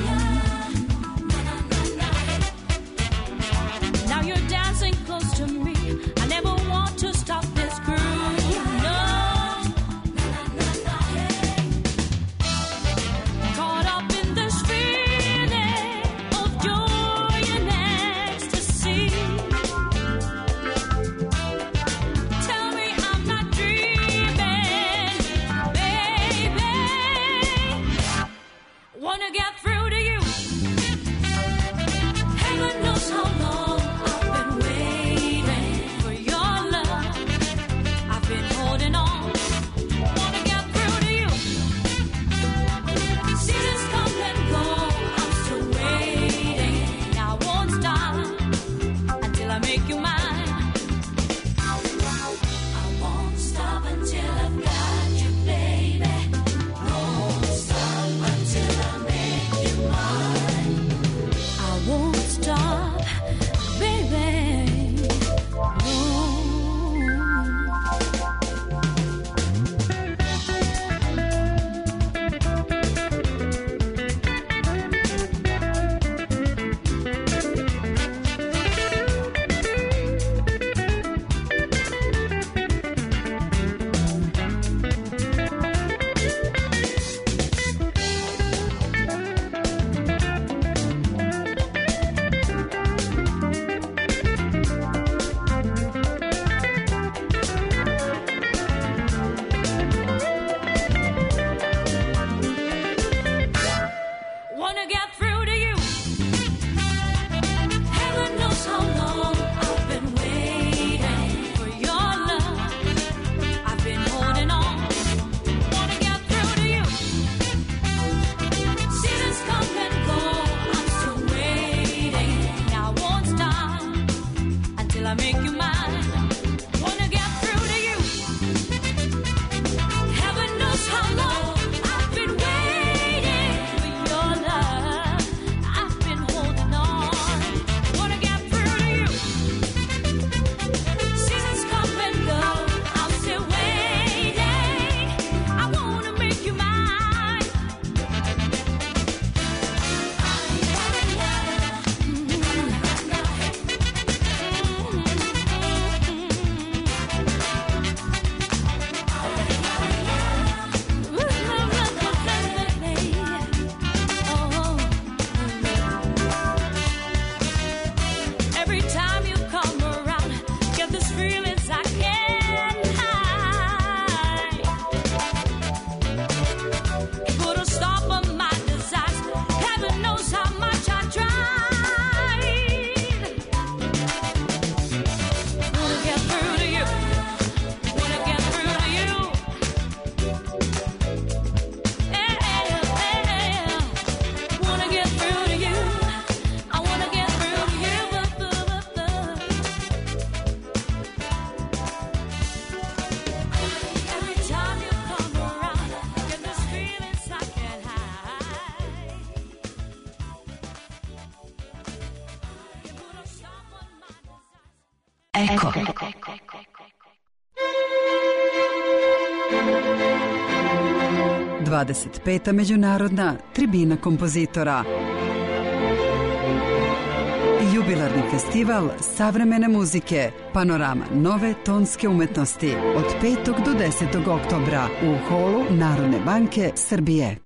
Now you're dancing close to me. I never want to stop this groove. No. Caught up in this feeling of joy and ecstasy. Tell me I'm not dreaming, baby. Wanna get through to you. Heaven knows how long I've been waiting for your love. I've been holding on. Wanna get through to you. Seasons come and go. I'm still waiting. I won't stop until I make you mine. I won't stop until I've got you, baby. Won't stop until I make you mine. I won't stop, baby. Won't. Wanna get through to you. Heaven knows how long I've been waiting for your love. I've been holding on. Wanna get through to you. Seasons come and go. I'm still waiting. I won't stop until I make you mine. Wanna get through to you. Heaven knows how long I've been waiting for your love. I've been holding on. Wanna get through to you. Seasons come and go. I'm still waiting. I wanna make you mine. Every time you come around, get this feelings I can't hide. Put a stop on my desires. Heaven knows how much I tried. Wanna get through to you. Wanna get through to you. Yeah, yeah. Wanna get through to you. I wanna get through to you. Every time you come around, get this feelings I can't hide. You put a stop on my desires. Ecco. dvadeset peta međunarodna tribina kompozitora. Jubilarni festival savremene muzike Panorama nove tonske umetnosti od petog do desetog oktobra u holu Narodne banke Srbije.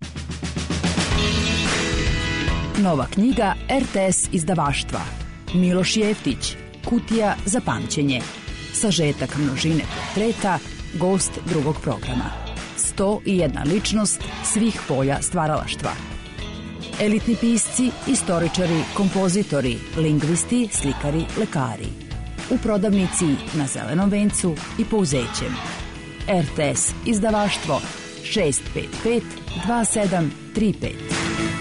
Nova knjiga er te es izdavaštva. Miloš Jeftić, Kutija za pamćenje. Sažetak množine portreta, gost drugog programa. sto i jedna ličnost svih polja stvaralaštva. Elitni pisci, istoričari, kompozitori, lingvisti, slikari, lekari. U prodavnici na Zelenom vencu i Pouzećem. er te es izdavaštvo šest pet pet dva sedam tri pet.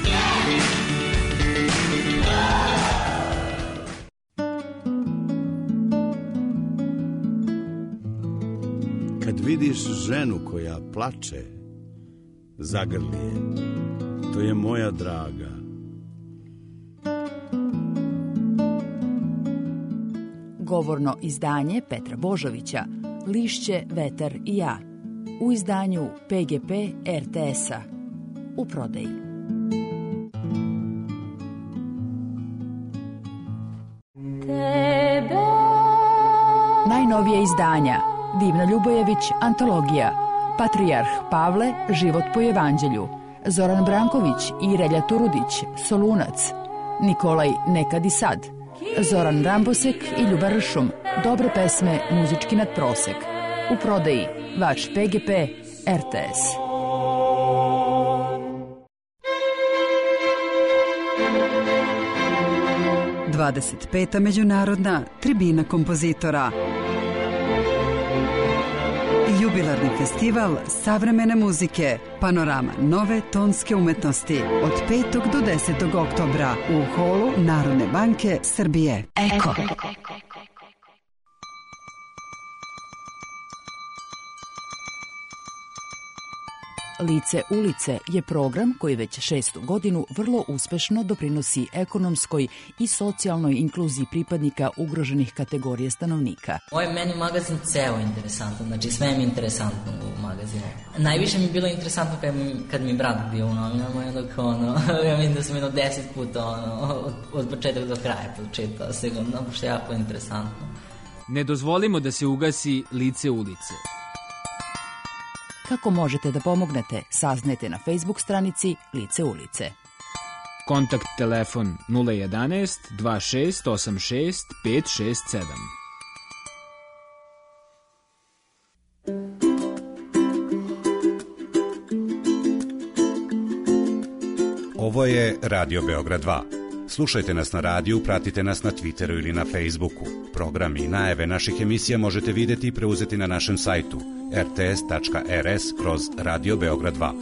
Kad vidiš ženu koja plače, zagrli je. To je moja draga. Govorno izdanje Petra Božovića, Lišće, vetar i ja. U izdanju pe ge pe er te es-a. U prodaji. Najnovije izdanja Divna Ljubojević, antologija. Patrijarh Pavle, život po evanđelju. Zoran Branković i Relja Turudić, Solunac. Nikolaj Nekad i sad. Zoran Rambosek i Ljuba Ršum, dobre pesme, muzički nadprosek. U prodaji vaš pe ge pe er te es. dvadeset peta međunarodna tribina kompozitora. Jubilarni festival savremene muzike Panorama nove tonske umetnosti od petog do desetog oktobra u holu Narodne banke Srbije. Eko. Lice ulice je program koji već šestu godinu vrlo uspešno doprinosi ekonomskoj i socijalnoj inkluziji pripadnika ugroženih kategorija stanovnika. Ovo je meni magazin ceo interesantan, znači sve mi je interesantno u magazinu. Najviše mi je bilo interesantno kad mi, kad mi brat bio u novinama i onda kao ono, ja vidim da sam jedno deset puta ono, od, od početka do kraja pročitao sigurno, što je jako interesantno. Ne dozvolimo da se ugasi Lice ulice. Kako možete da pomognete, saznajte na Facebook stranici Lice ulice. Kontakt telefon nula jedanaest dva šest osam šest pet šest sedam. Ovo je Radio Beograd dva. Slušajte nas na radiju, pratite nas na Twitteru ili na Facebooku. Programi i najave naših emisija možete videti i preuzeti na našem sajtu er te es tačka er es kroz Radio Beograd dva.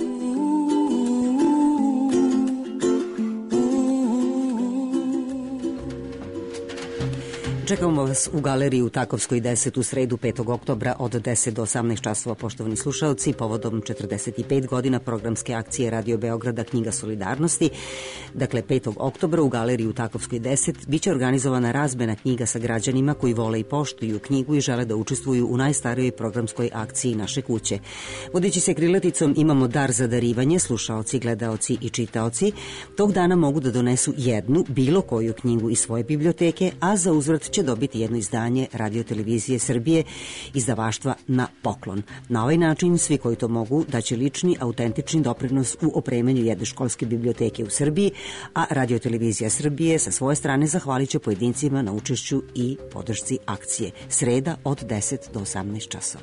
Čekamo vas u galeriji u Takovskoj deset u sredu petog oktobra od deset do osamnaest časova, poštovani slušalci, povodom četrdeset pet godina programske akcije Radio Beograda Knjiga solidarnosti. Dakle, petog oktobra u galeriji u Takovskoj deset biće organizovana razmena knjiga sa građanima koji vole i poštuju knjigu i žele da učestvuju u najstarijoj programskoj akciji naše kuće. Vodeći se krilaticom imamo dar za darivanje, slušaoci, gledaoci i čitaoci tog dana mogu da donesu jednu, bilo koju knjigu iz svoje biblioteke, a za uzvrat će dobiti jedno izdanje Radio-televizije Srbije, izdavaštva na poklon. Na ovaj način svi koji to mogu daće lični, autentični doprinos u opremanju jedne školske biblioteke u Srbiji, a Radio-televizija Srbije sa svoje strane zahvalit će pojedincima na učešću i podršci akcije. Sreda od deset do osamnaest časova.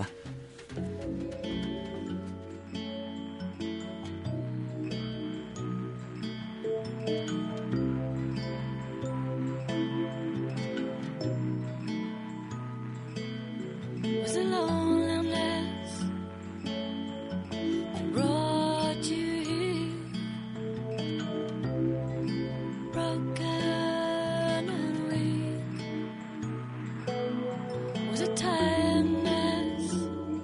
Was it tiredness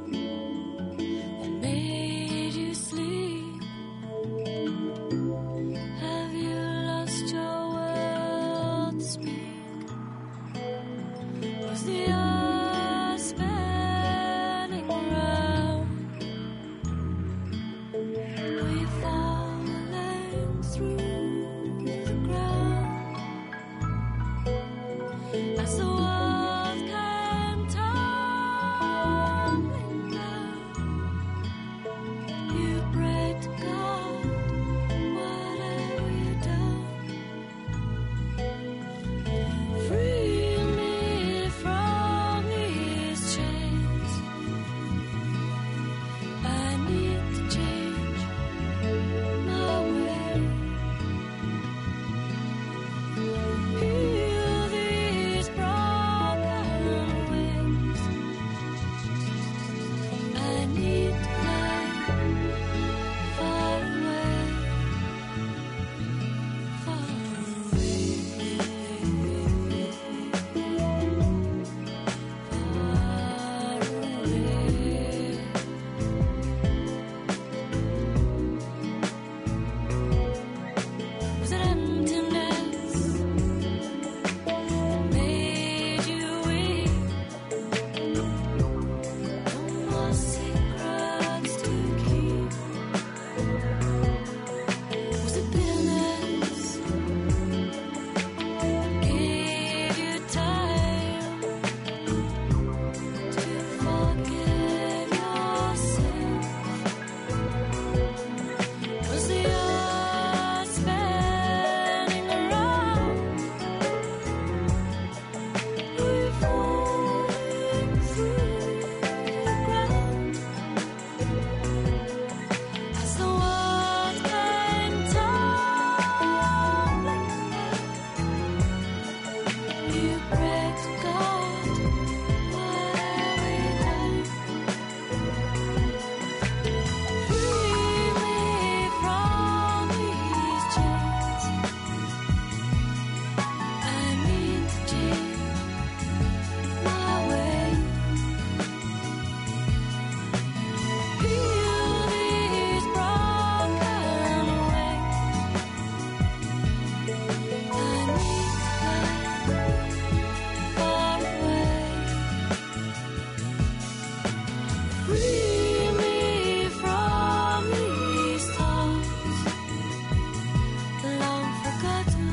Free me from these thoughts, long forgotten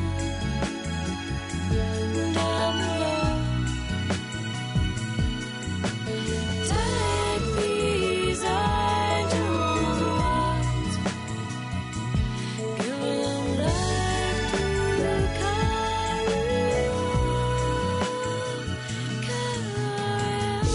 down below. Take these angels' words, give them life to carry on, carry on.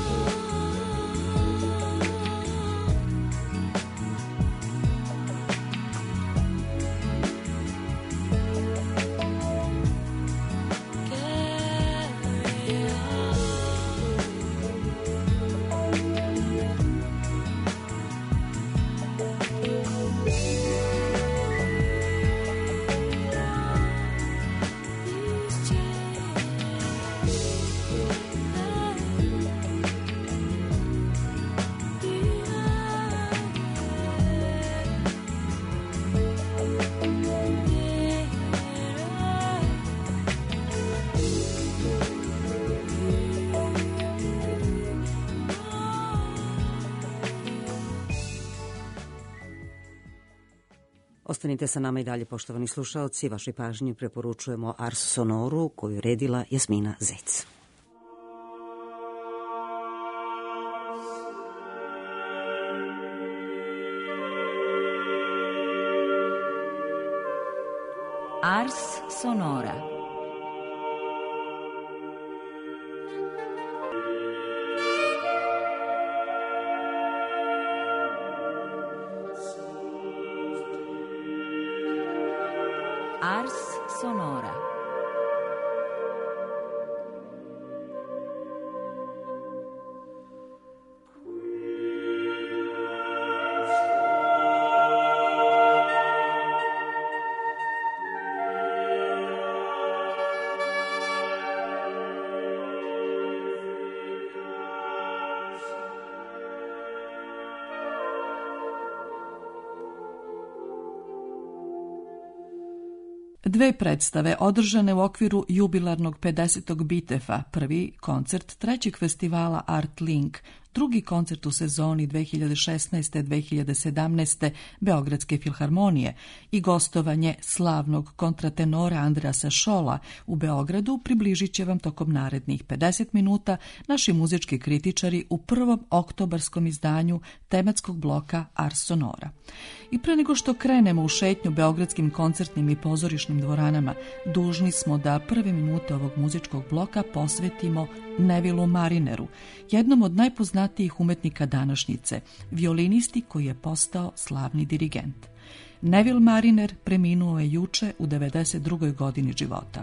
Ostanite sa nama i dalje, poštovani slušaoci. Vašoj pažnji preporučujemo Ars Sonoru, koju je redila Jasmina Zec. Ars Sonora. Ars Sonora. Dve predstave održane u okviru jubilarnog pedesetog Bitefa, prvi koncert trećeg festivala Art Link, drugi koncert u sezoni dve hiljade šesnaeste dve hiljade sedamnaeste Beogradske filharmonije i gostovanje slavnog kontratenora Andreasa Scholla u Beogradu približit će vam tokom narednih pedeset minuta naši muzički kritičari u prvom oktobarskom izdanju tematskog bloka Ars Sonora. I pre nego što krenemo u šetnju beogradskim koncertnim i pozorišnim dvoranama, dužni smo da prve minute ovog muzičkog bloka posvetimo Nevilu Marineru, jednom od najpoznatijih umetnika današnjice, violinisti koji je postao slavni dirigent. Neville Mariner preminuo je juče u devedeset drugoj godini života.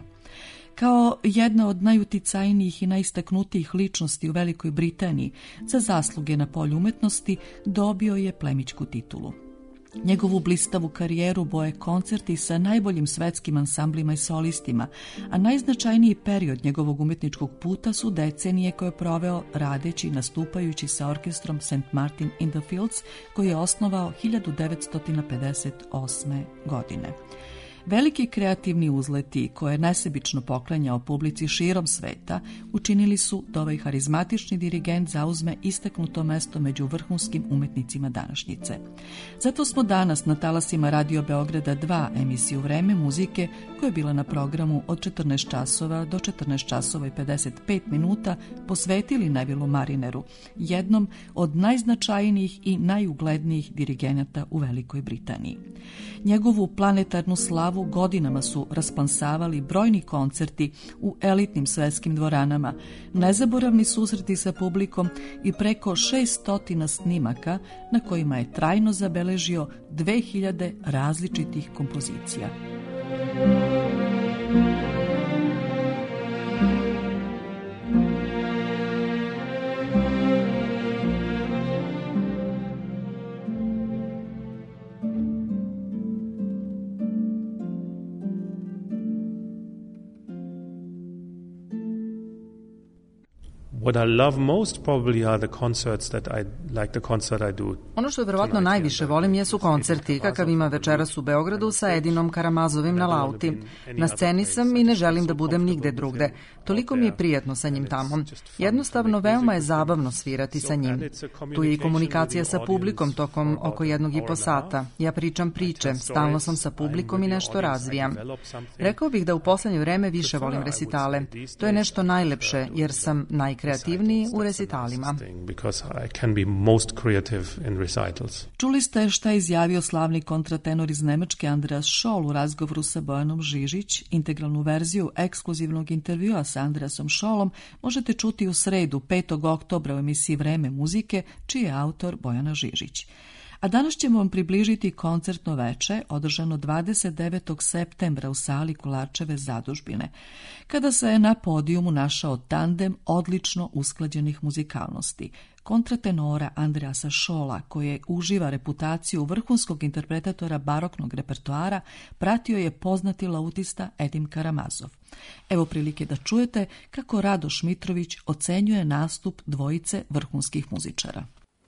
Kao jedna od najuticajnijih i najistaknutijih ličnosti u Velikoj Britaniji za zasluge na polju umetnosti dobio je plemićku titulu. Njegovu blistavu karijeru boje koncerti sa najboljim svetskim ansamblima i solistima, a najznačajniji period njegovog umetničkog puta su decenije koje je proveo radeći i nastupajući sa orkestrom Saint Martin in the Fields, koji je osnovao hiljadu devetsto pedeset osme. godine. Veliki kreativni uzleti koje je nesebično poklanjao publici širom sveta učinili su da ovaj harizmatični dirigent zauzme istaknuto mesto među vrhunskim umetnicima današnjice. Zato smo danas na talasima Radio Beograda dva emisiju Vreme muzike, koja je bila na programu od četrnaest časova do četrnaest časova i pedeset pet minuta, posvetili Nevilu Marineru, jednom od najznačajnijih i najuglednijih dirigenata u Velikoj Britaniji. Njegovu planetarnu slavu godinama su raspansavali brojni koncerti u elitnim svetskim dvoranama, nezaboravni susreti sa publikom i preko šeststo snimaka na kojima je trajno zabeležio dve hiljade različitih kompozicija. What I love most probably are the concerts that I like the concert I do. Ono što verovatno najviše volim jesu koncerti, kakav ima večeras u Beogradu sa Edinom Karamazovim na lauti. Na sceni sam i ne želim da budem nigde drugde. Toliko mi je prijatno sa njim tamo. Jednostavno, veoma je zabavno svirati sa njim. Tu je i komunikacija sa publikom tokom oko jednog i po sata. Ja pričam priče, stalno sam sa publikom i nešto razvijam. Rekao bih da u poslednje vreme više volim resitale. To je nešto najlepše, jer sam najkreativniji u resitalima. Čuli ste šta je izjavio slavni kontratenor iz Nemačke Andreas Scholl u razgovoru sa Bojanom Žižić. Integralnu verziju ekskluzivnog intervjua sa Andreasom Schollom možete čuti u sredu petog oktobra u emisiji Vreme muzike, čiji je autor Bojana Žižić. A danas ćemo vam približiti koncertno veče održano dvadeset devetog septembra u sali Kolarčeve zadužbine, kada se je na podijumu našao tandem odlično usklađenih muzikalnosti. Kontratenora Andreasa Scholla, koji uživa reputaciju vrhunskog interpretatora baroknog repertoara, pratio je poznati lautista Edim Karamazov. Evo prilike da čujete kako Radoš Mitrović ocenjuje nastup dvojice vrhunskih muzičara.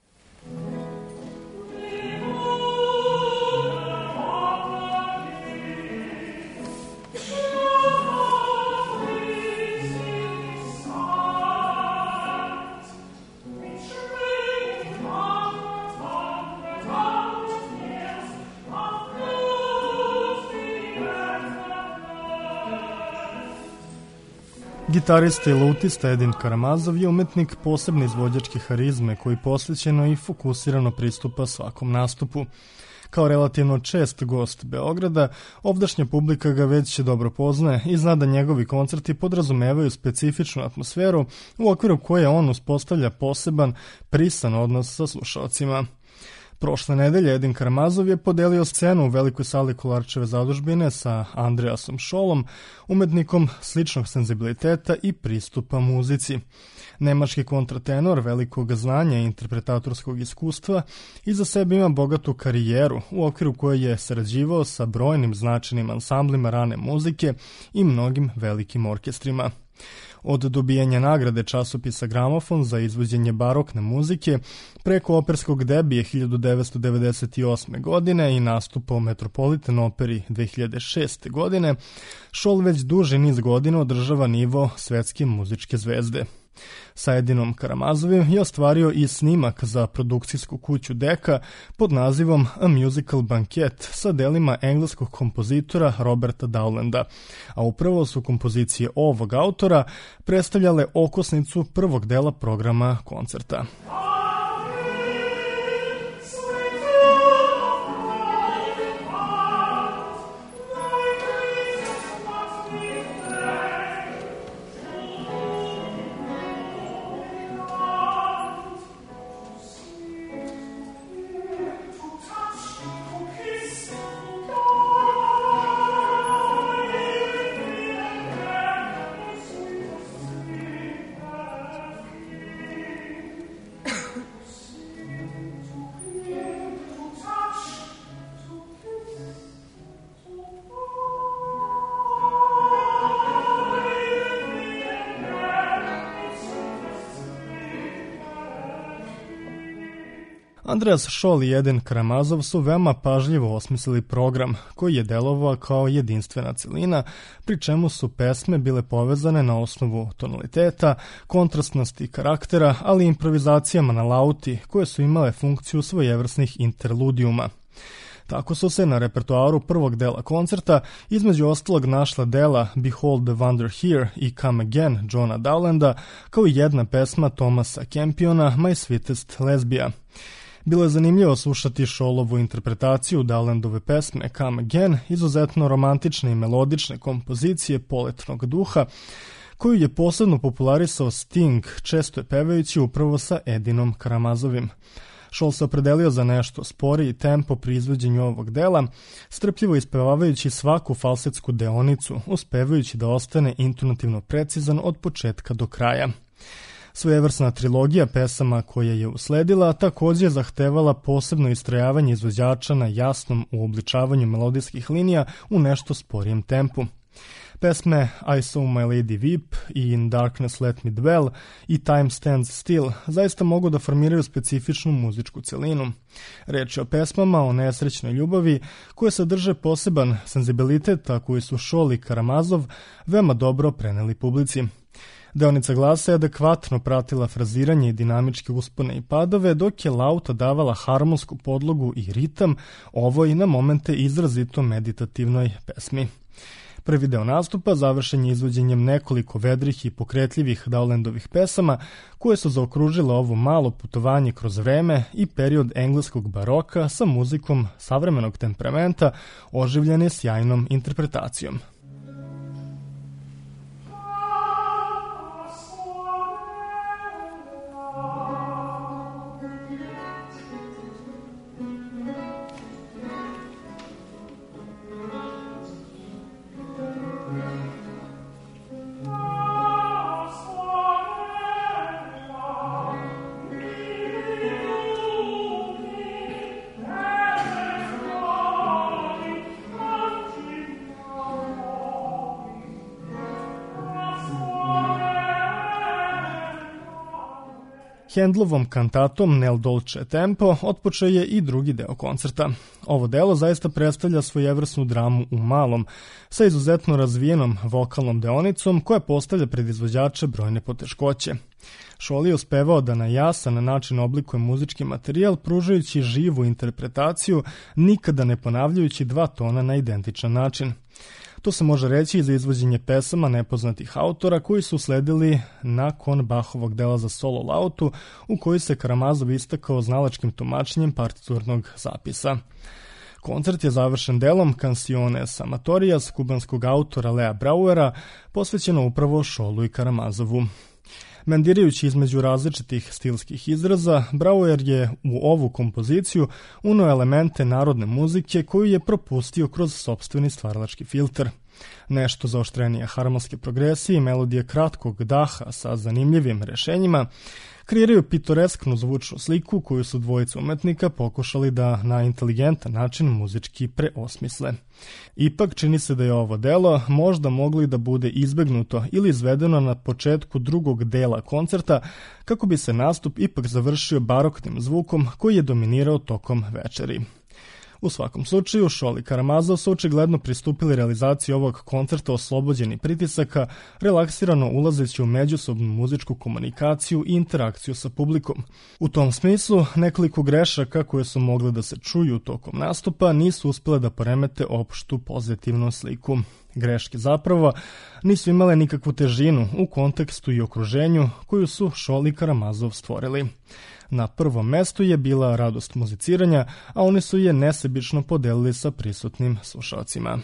Gitarista i lautista Edin Karamazov je umetnik posebne izvođačke harizme koji posvećeno i fokusirano pristupa svakom nastupu. Kao relativno čest gost Beograda, ovdašnja publika ga već dobro poznaje i zna da njegovi koncerti podrazumevaju specifičnu atmosferu u okviru koje on uspostavlja poseban, prisan odnos sa slušalcima. Prošle nedelje Edin Karamazov je podelio scenu u velikoj sali Kolarčeve zadužbine sa Andreasom Schollom, umetnikom sličnog senzibiliteta i pristupa muzici. Nemački kontratenor velikog znanja i interpretatorskog iskustva iza sebe ima bogatu karijeru u okviru koje je sarađivao sa brojnim značajnim ansamblima rane muzike i mnogim velikim orkestrima. Od dobijanja nagrade časopisa Gramofon za izvođenje barokne muzike preko operskog debije hiljadu devetsto devedeset osme. godine i nastupa u Metropolitan operi dve hiljade šeste. godine, Scholl već duži niz godina održava nivo svetske muzičke zvezde. Sa Edinom Karamazovim je ostvario i snimak za produkcijsku kuću Deka pod nazivom A Musical Banquet sa delima engleskog kompozitora Roberta Dowlanda, a upravo su kompozicije ovog autora predstavljale okosnicu prvog dela programa koncerta. Andreas Scholl i Edin Karamazov su veoma pažljivo osmislili program koji je delovao kao jedinstvena celina, pri čemu su pesme bile povezane na osnovu tonaliteta, kontrastnosti i karaktera, ali i improvizacijama na lauti koje su imale funkciju svojevrsnih interludijuma. Tako su se na repertoaru prvog dela koncerta između ostalog našla dela Behold the Wonder Here i Come Again Johna Dowlanda, kao i jedna pesma Thomasa Campiona My Sweetest Lesbia. Bilo je zanimljivo slušati Schollovu interpretaciju Dowlandove pesme Come Again, izuzetno romantične i melodične kompozicije poletnog duha, koju je posebno popularisao Sting, često je pevajući upravo sa Edinom Karamazovim. Scholl se opredelio za nešto sporiji tempo pri izvođenju ovog dela, strpljivo ispevavajući svaku falsetsku deonicu, uspevajući da ostane intonativno precizan od početka do kraja. Svojevrsna trilogija pesama koja je usledila također zahtevala posebno istrajavanje izvođača na jasnom uobličavanju melodijskih linija u nešto sporijem tempu. Pesme I Saw My Lady Weep i In Darkness Let Me Dwell i Time Stands Still zaista mogu da formiraju specifičnu muzičku celinu. Reč je o pesmama o nesrećnoj ljubavi koje sadrže poseban senzibilitet, a koji su Šol i Karamazov veoma dobro preneli publici. Deonica glasa je adekvatno pratila fraziranje i dinamičke uspone i padove, dok je lauta davala harmonsku podlogu i ritam ovoj na momente izrazito meditativnoj pesmi. Prvi deo nastupa završen je izvođenjem nekoliko vedrih i pokretljivih Dowlandovih pesama koje su zaokružile ovo malo putovanje kroz vreme i period engleskog baroka sa muzikom savremenog temperamenta oživljene sjajnom interpretacijom. Handlovom kantatom Nel Dolce Tempo otpočeo je i drugi deo koncerta. Ovo delo zaista predstavlja svojevrsnu dramu u malom, sa izuzetno razvijenom vokalnom deonicom koja postavlja pred izvođače brojne poteškoće. Šoli je uspevao da na jasan način oblikuje muzički materijal pružajući živu interpretaciju, nikada ne ponavljajući dva tona na identičan način. To se može reći i za izvođenje pesama nepoznatih autora koji su sledili nakon Bachovog dela za solo lautu u kojoj se Karamazov istakao znalačkim tumačenjem partiturnog zapisa. Koncert je završen delom Canciones Amatorias kubanskog autora Lea Brauera, posvećeno upravo Šolu i Karamazovu. Mendirajući između različitih stilskih izraza, Brauer je u ovu kompoziciju uneo elemente narodne muzike koju je propustio kroz sopstveni stvaralački filter. Nešto zaoštrenije harmonske progresije i melodije kratkog daha sa zanimljivim rešenjima kreiraju pitoresknu zvučnu sliku koju su dvojica umetnika pokušali da na inteligentan način muzički preosmisle. Ipak čini se da je ovo delo možda moglo i da bude izbegnuto ili izvedeno na početku drugog dela koncerta kako bi se nastup ipak završio baroknim zvukom koji je dominirao tokom večeri. U svakom slučaju, Šol i Karamazov su očigledno pristupili realizaciji ovog koncerta oslobođeni pritisaka, relaksirano ulazeći u međusobnu muzičku komunikaciju i interakciju sa publikom. U tom smislu, nekoliko grešaka koje su mogle da se čuju tokom nastupa nisu uspjele da poremete opštu pozitivnu sliku. Greške zapravo nisu imale nikakvu težinu u kontekstu i okruženju koju su Šol i Karamazov stvorili. Na prvom mestu je bila radost muziciranja, a oni su je nesebično podelili sa prisutnim slušalcima.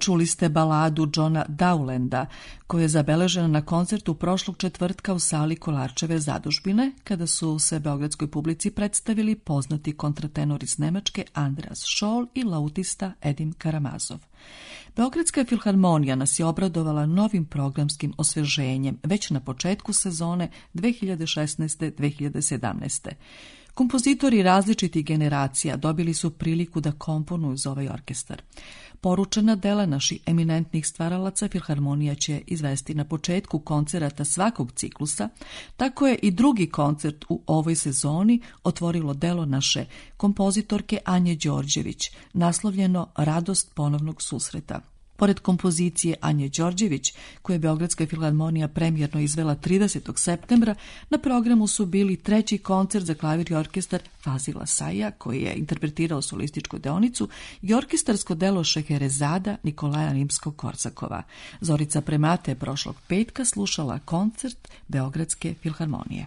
Čuli ste baladu Johna Dowlanda, koja je zabeležena na koncertu prošlog četvrtka u sali Kolarčeve zadužbine, kada su se beogradskoj publici predstavili poznati kontratenor iz Nemačke Andreas Scholl i lautista Edim Karamazov. Beogradska filharmonija nas je obradovala novim programskim osveženjem već na početku sezone dve hiljade šesnaeste dve hiljade sedamnaeste. Kompozitori različitih generacija dobili su priliku da komponuju za ovaj orkestar. Poručena dela naših eminentnih stvaralaca filharmonija će izvesti na početku koncerata svakog ciklusa, tako je i drugi koncert u ovoj sezoni otvorilo delo naše kompozitorke Anje Đorđević, naslovljeno Radost ponovnog susreta. Pored kompozicije Anje Đorđević, koju je Beogradska filharmonija premijerno izvela tridesetog septembra, na programu su bili treći koncert za klavir i orkestar Fazila Saja, koji je interpretirao solističku deonicu, i orkestarsko delo Šeherezada Nikolaja Rimskog-Korsakova. Zorica Premate je prošlog petka slušala koncert Beogradske filharmonije.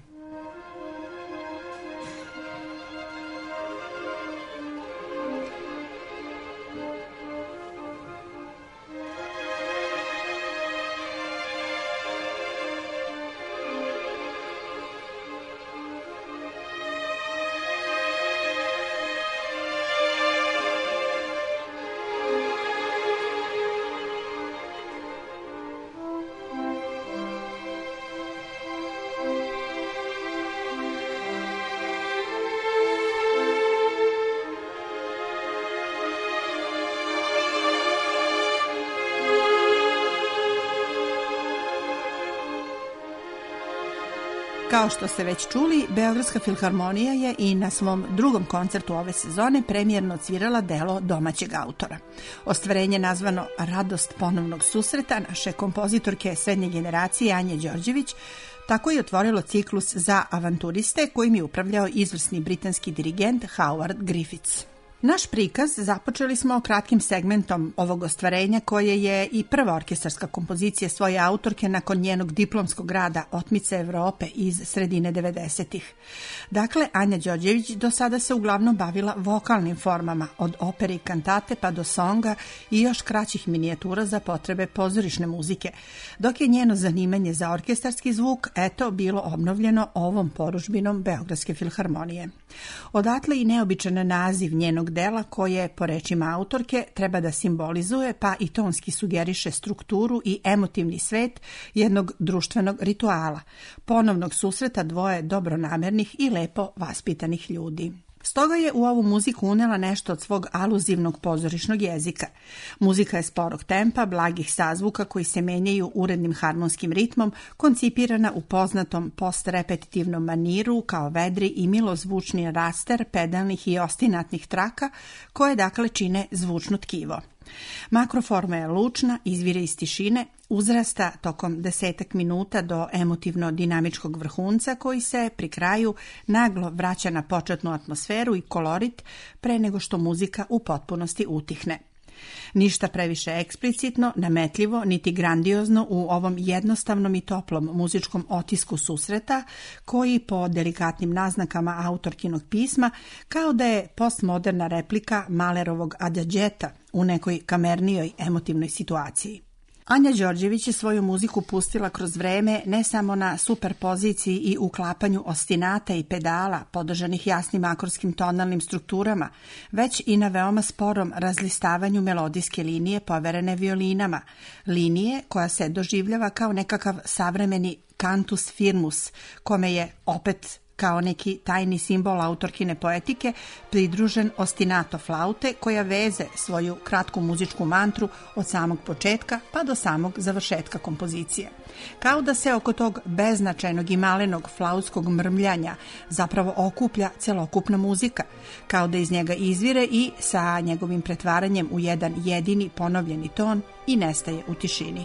Kao što ste već čuli, Beogradska filharmonija je i na svom drugom koncertu ove sezone premijerno odsvirala delo domaćeg autora. Ostvarenje nazvano Radost ponovnog susreta naše kompozitorke srednje generacije Anje Đorđević tako je otvorilo ciklus za avanturiste kojim je upravljao izvrsni britanski dirigent Howard Griffiths. Naš prikaz započeli smo kratkim segmentom ovog ostvarenja, koje je i prva orkestarska kompozicija svoje autorke nakon njenog diplomskog rada Otmice Evrope iz sredine devedesetih. Dakle, Anja Đorđević do sada se uglavnom bavila vokalnim formama, od opere i kantate pa do songa i još kraćih minijatura za potrebe pozorišne muzike, dok je njeno zanimanje za orkestarski zvuk eto bilo obnovljeno ovom poručbinom Beogradske filharmonije. Odatle i neobičan naziv njenog dela koje, po rečima autorke, treba da simbolizuje pa i tonski sugeriše strukturu i emotivni svet jednog društvenog rituala, ponovnog susreta dvoje dobronamernih i lepo vaspitanih ljudi. Stoga je u ovu muziku unela nešto od svog aluzivnog pozorišnog jezika. Muzika je sporog tempa, blagih sazvuka koji se menjaju urednim harmonskim ritmom, koncipirana u poznatom postrepetitivnom maniru kao vedri i milozvučni raster pedalnih i ostinatnih traka koje dakle čine zvučno tkivo. Makroforma je lučna, izvire iz tišine, uzrasta tokom desetak minuta do emotivno dinamičkog vrhunca koji se pri kraju naglo vraća na početnu atmosferu i kolorit pre nego što muzika u potpunosti utihne. Ništa previše eksplicitno, nametljivo, niti grandiozno u ovom jednostavnom i toplom muzičkom otisku susreta, koji po delikatnim naznakama autorkinog pisma kao da je postmoderna replika Mahlerovog adageta u nekoj kamernijoj emotivnoj situaciji. Anja Đorđević je svoju muziku pustila kroz vreme ne samo na superpoziciji i uklapanju ostinata i pedala podržanih jasnim akordskim tonalnim strukturama, već i na veoma sporom razlistavanju melodijske linije poverene violinama, linije koja se doživljava kao nekakav savremeni cantus firmus, kome je opet kao neki tajni simbol autorkine poetike pridružen ostinato flaute koja veze svoju kratku muzičku mantru od samog početka pa do samog završetka kompozicije. Kao da se oko tog beznačajnog i malenog flautskog mrmljanja zapravo okuplja celokupna muzika, kao da iz njega izvire i sa njegovim pretvaranjem u jedan jedini ponovljeni ton i nestaje u tišini.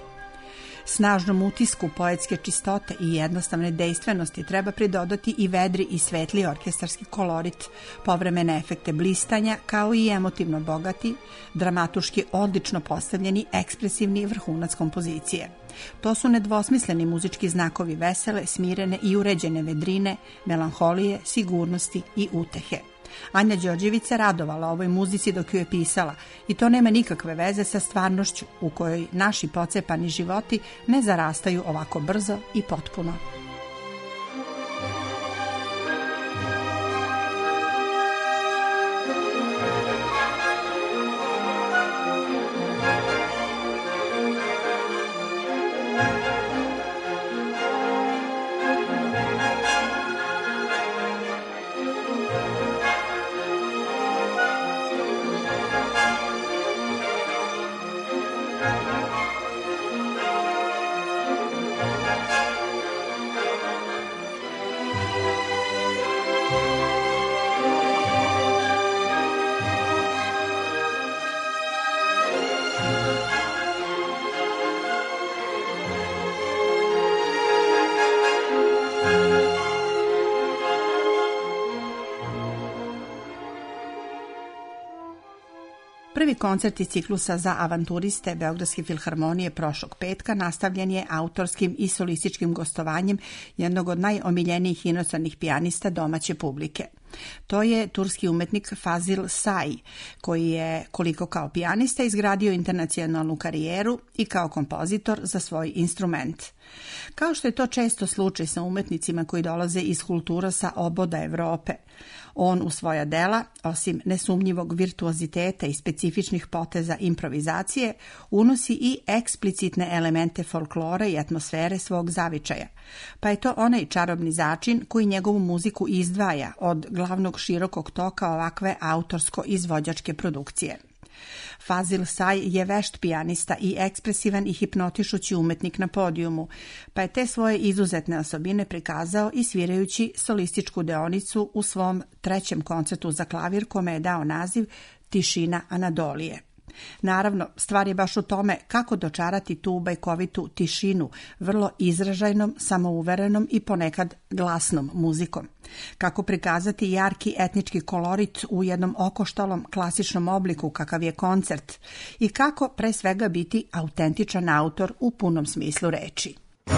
Snažnom utisku poetske čistote i jednostavne dejstvenosti treba pridodati i vedri i svetli orkestarski kolorit, povremene efekte blistanja, kao i emotivno bogati, dramatuški odlično postavljeni, ekspresivni vrhunac kompozicije. To su nedvosmisleni muzički znakovi vesele, smirene i uređene vedrine, melanholije, sigurnosti i utehe. Anja Đorđević se radovala ovoj muzici dok ju je pisala i to nema nikakve veze sa stvarnošću u kojoj naši pocepani životi ne zarastaju ovako brzo i potpuno. Prvi koncert iz ciklusa za avanturiste Beogradske filharmonije prošlog petka nastavljen je autorskim i solističkim gostovanjem jednog od najomiljenijih inostranih pijanista domaće publike. To je turski umetnik Fazil Say, koji je, koliko kao pijanista, izgradio internacionalnu karijeru i kao kompozitor za svoj instrument. Kao što je to često slučaj sa umetnicima koji dolaze iz kultura sa oboda Evrope, on u svoja dela, osim nesumnjivog virtuoziteta i specifičnih poteza improvizacije, unosi i eksplicitne elemente folklora i atmosfere svog zavičaja, pa je to onaj čarobni začin koji njegovu muziku izdvaja od glavnog širokog toka ovakve autorsko-izvođačke produkcije. Fazil Say je vešt pijanista i ekspresivan i hipnotišući umetnik na podijumu, pa je te svoje izuzetne osobine prikazao i svirajući solističku deonicu u svom trećem koncertu za klavir kome je dao naziv Tišina Anadolije. Naravno, stvar je baš u tome kako dočarati tu bajkovitu tišinu vrlo izražajnom, samouverenom i ponekad glasnom muzikom. Kako prikazati jarki etnički kolorit u jednom okoštalom klasičnom obliku kakav je koncert i kako pre svega biti autentičan autor u punom smislu reči.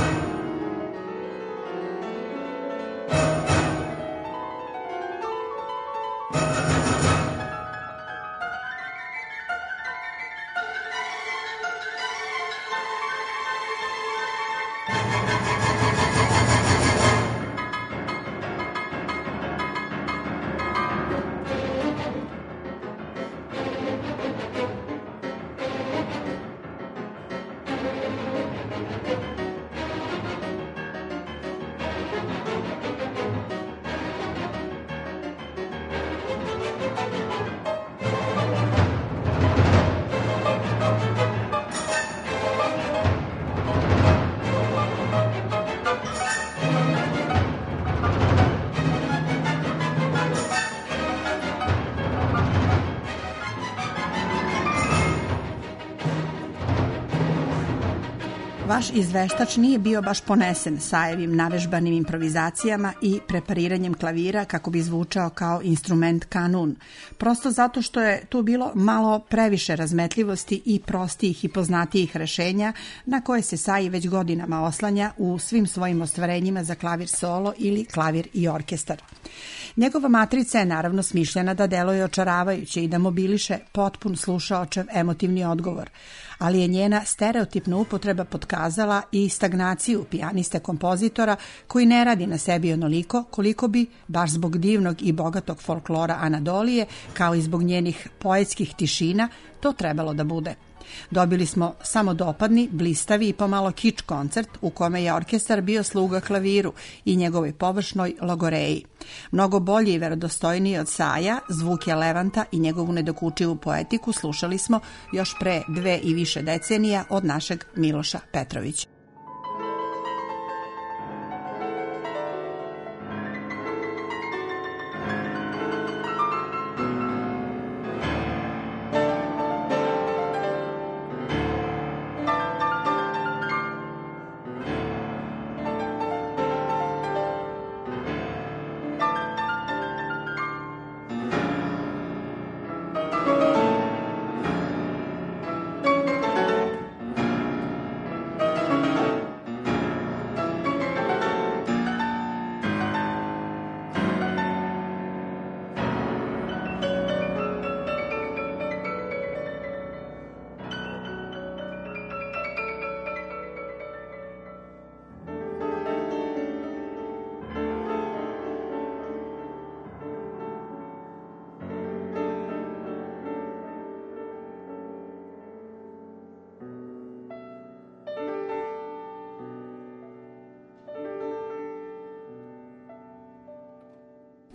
Vaš izveštač nije bio baš ponesen Sayevim navežbanim improvizacijama i prepariranjem klavira kako bi zvučao kao instrument kanun, prosto zato što je tu bilo malo previše razmetljivosti i prostijih i poznatijih rešenja na koje se Say već godinama oslanja u svim svojim ostvarenjima za klavir solo ili klavir i orkestar. Njegova matrica je naravno smišljena da deluje očaravajuće i da mobiliše potpun slušaočev emotivni odgovor, ali je njena stereotipna upotreba potkazala i stagnaciju pijaniste kompozitora koji ne radi na sebi onoliko koliko bi, baš zbog divnog i bogatog folklora Anadolije, kao i zbog njenih poetskih tišina, to trebalo da bude. Dobili smo samodopadni, blistavi i pomalo kič koncert u kome je orkestar bio sluga klaviru i njegovoj površnoj logoreji. Mnogo bolji i verodostojniji od Saja, zvuke Levanta i njegovu nedokučivu poetiku slušali smo još pre dve i više decenija od našeg Miloša Petrovića.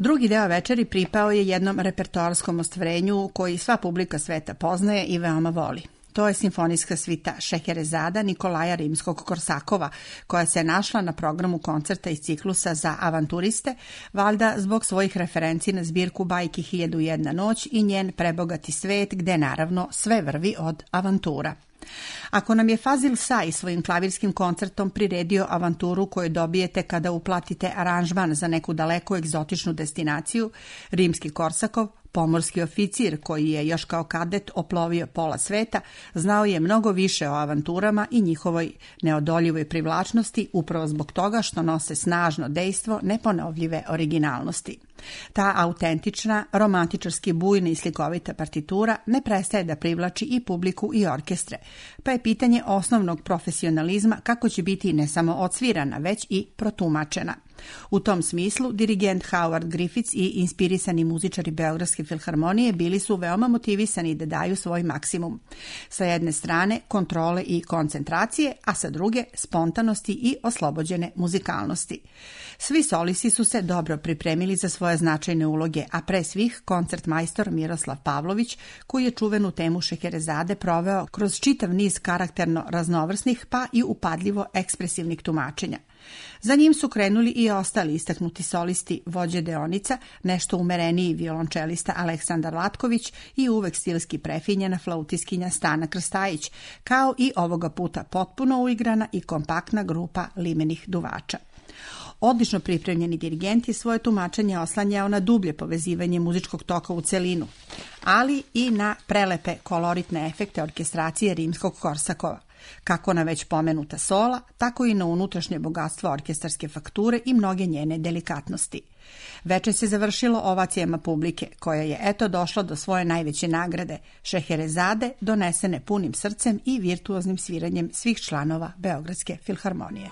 Drugi deo večeri pripao je jednom repertoarskom ostvarenju koji sva publika sveta poznaje i veoma voli. To je simfonijska svita Šeherezada Nikolaja Rimskog-Korsakova, koja se našla na programu koncerta iz ciklusa za avanturiste, valjda zbog svojih referenci na zbirku bajki Hiljadu i jedna noć i njen prebogati svet, gde naravno sve vrvi od avantura. Ako nam je Fazil Say svojim klavirskim koncertom priredio avanturu koju dobijete kada uplatite aranžman za neku daleku egzotičnu destinaciju, rimski Korsakov, pomorski oficir koji je još kao kadet oplovio pola sveta, znao je mnogo više o avanturama i njihovoj neodoljivoj privlačnosti upravo zbog toga što nose snažno dejstvo neponovljive originalnosti. Ta autentična, romantičarski bujna i slikovita partitura ne prestaje da privlači i publiku i orkestre, pa je pitanje osnovnog profesionalizma kako će biti ne samo odsvirana, već i protumačena. U tom smislu, dirigent Howard Griffiths i inspirisani muzičari Beogradske filharmonije bili su veoma motivisani da daju svoj maksimum. Sa jedne strane kontrole i koncentracije, a sa druge spontanosti i oslobođene muzikalnosti. Svi solisti su se dobro pripremili za svoje značajne uloge, a pre svih koncertmajstor Miroslav Pavlović, koji je čuvenu temu Šeherezade proveo kroz čitav niz karakterno raznovrsnih pa i upadljivo ekspresivnih tumačenja. Za njim su krenuli i ostali istaknuti solisti vođe deonica, nešto umereniji violončelista Aleksandar Latković i uvek stilski prefinjena flautiskinja Stana Krstajić, kao i ovoga puta potpuno uigrana i kompaktna grupa limenih duvača. Odlično pripremljeni dirigent je svoje tumačenje oslanjao na dublje povezivanje muzičkog toka u celinu, ali i na prelepe koloritne efekte orkestracije rimskog Korsakova, kako na već pomenuta sola, tako i na unutrašnje bogatstvo orkestarske fakture i mnoge njene delikatnosti. Veče se završilo ovacijama publike, koja je eto došla do svoje najveće nagrade, Šeherezade, donesene punim srcem i virtuoznim sviranjem svih članova Beogradske filharmonije.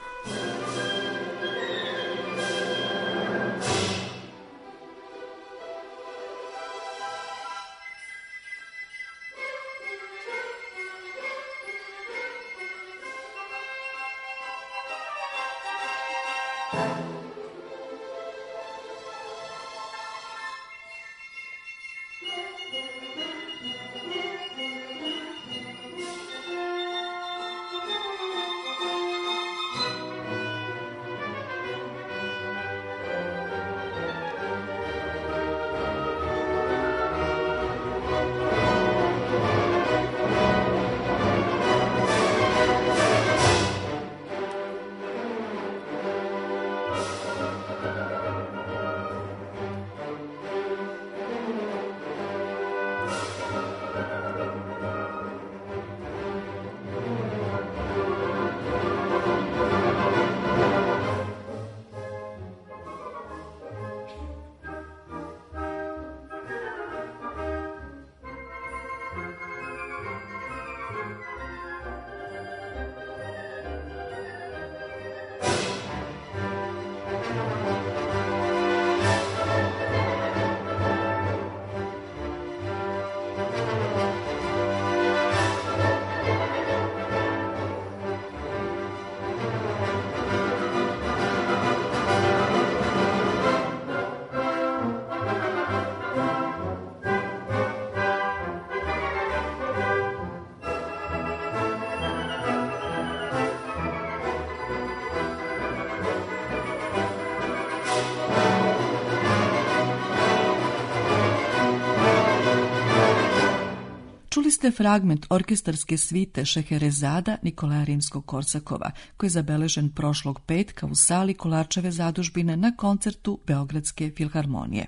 Čuli ste fragment orkestarske svite Šeherezada Nikolaja Rimskog-Korsakova, koji je zabeležen prošlog petka u sali Kolarčeve zadužbine na koncertu Beogradske filharmonije.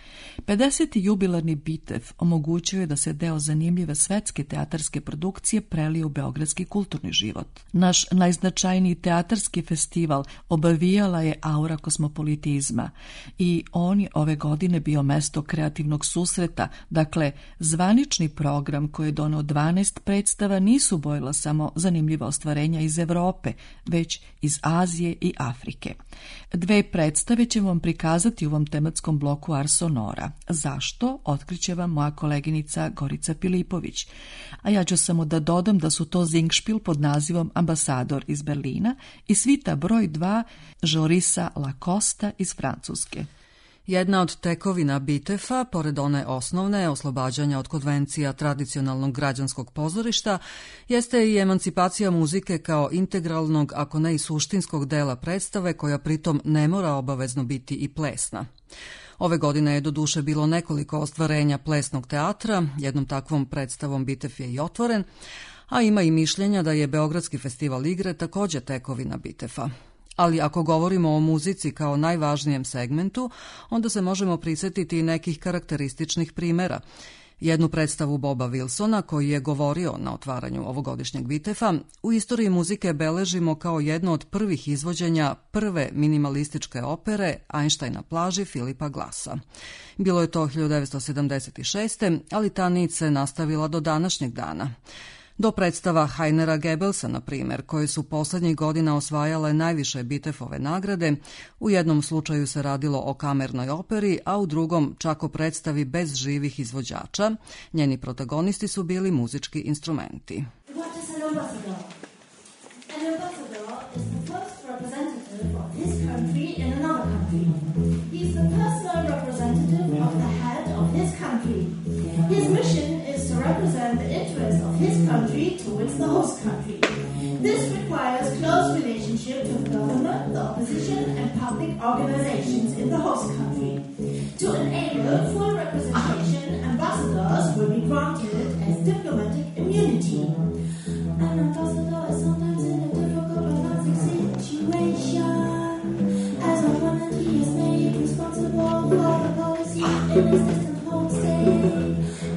pedeseti jubilarni Bitev omogućio je da se deo zanimljive svetske teatarske produkcije prelije u beogradski kulturni život. Naš najznačajniji teatarski festival obavijala je aura kosmopolitizma i on je ove godine bio mesto kreativnog susreta, dakle zvanični program koji je doneo dvanaest predstava nisu bojila samo zanimljiva ostvarenja iz Evrope, već iz Azije i Afrike. Dve predstave ćemo vam prikazati u ovom tematskom bloku Ars Sonora. Zašto? Otkriće vam moja koleginica Gorica Pilipović. A ja ću samo da dodam da su to Singspiel pod nazivom Ambasador iz Berlina i svita broj dva Jorisa Lacosta iz Francuske. Jedna od tekovina Bitefa, pored one osnovne, oslobađanja od konvencija tradicionalnog građanskog pozorišta, jeste i emancipacija muzike kao integralnog, ako ne i suštinskog dela predstave, koja pritom ne mora obavezno biti i plesna. Ove godine je do duše bilo nekoliko ostvarenja plesnog teatra, jednom takvom predstavom Bitef je i otvoren, a ima i mišljenja da je Beogradski festival igre takođe tekovina Bitefa. Ali ako govorimo o muzici kao najvažnijem segmentu, onda se možemo prisjetiti i nekih karakterističnih primera. Jednu predstavu Boba Wilsona, koji je govorio na otvaranju ovogodišnjeg Bitefa, u istoriji muzike beležimo kao jedno od prvih izvođenja prve minimalističke opere Einstein na plaži Filipa Glassa. Bilo je to hiljadu devetsto sedamdeset šeste. ali ta nit se nastavila do današnjeg dana. Do predstava Heinera Goebbelsa, na primjer, koje su poslednjih godina osvajale najviše Bitefove nagrade, u jednom slučaju se radilo o kamernoj operi, a u drugom čak o predstavi bez živih izvođača. Njeni protagonisti su bili muzički instrumenti. What is an ambassador? An ambassador is the first representative of his country in another country. He is the personal representative of the head of his country. His mission is to represent the interests of his country towards the host country. This requires close relationship with the government, the opposition, and public organizations in the host country. To enable full representation, ambassadors will be granted as diplomatic immunity. An ambassador is sometimes in a difficult romantic situation. As a woman, he is made responsible for the policy in his distant home state.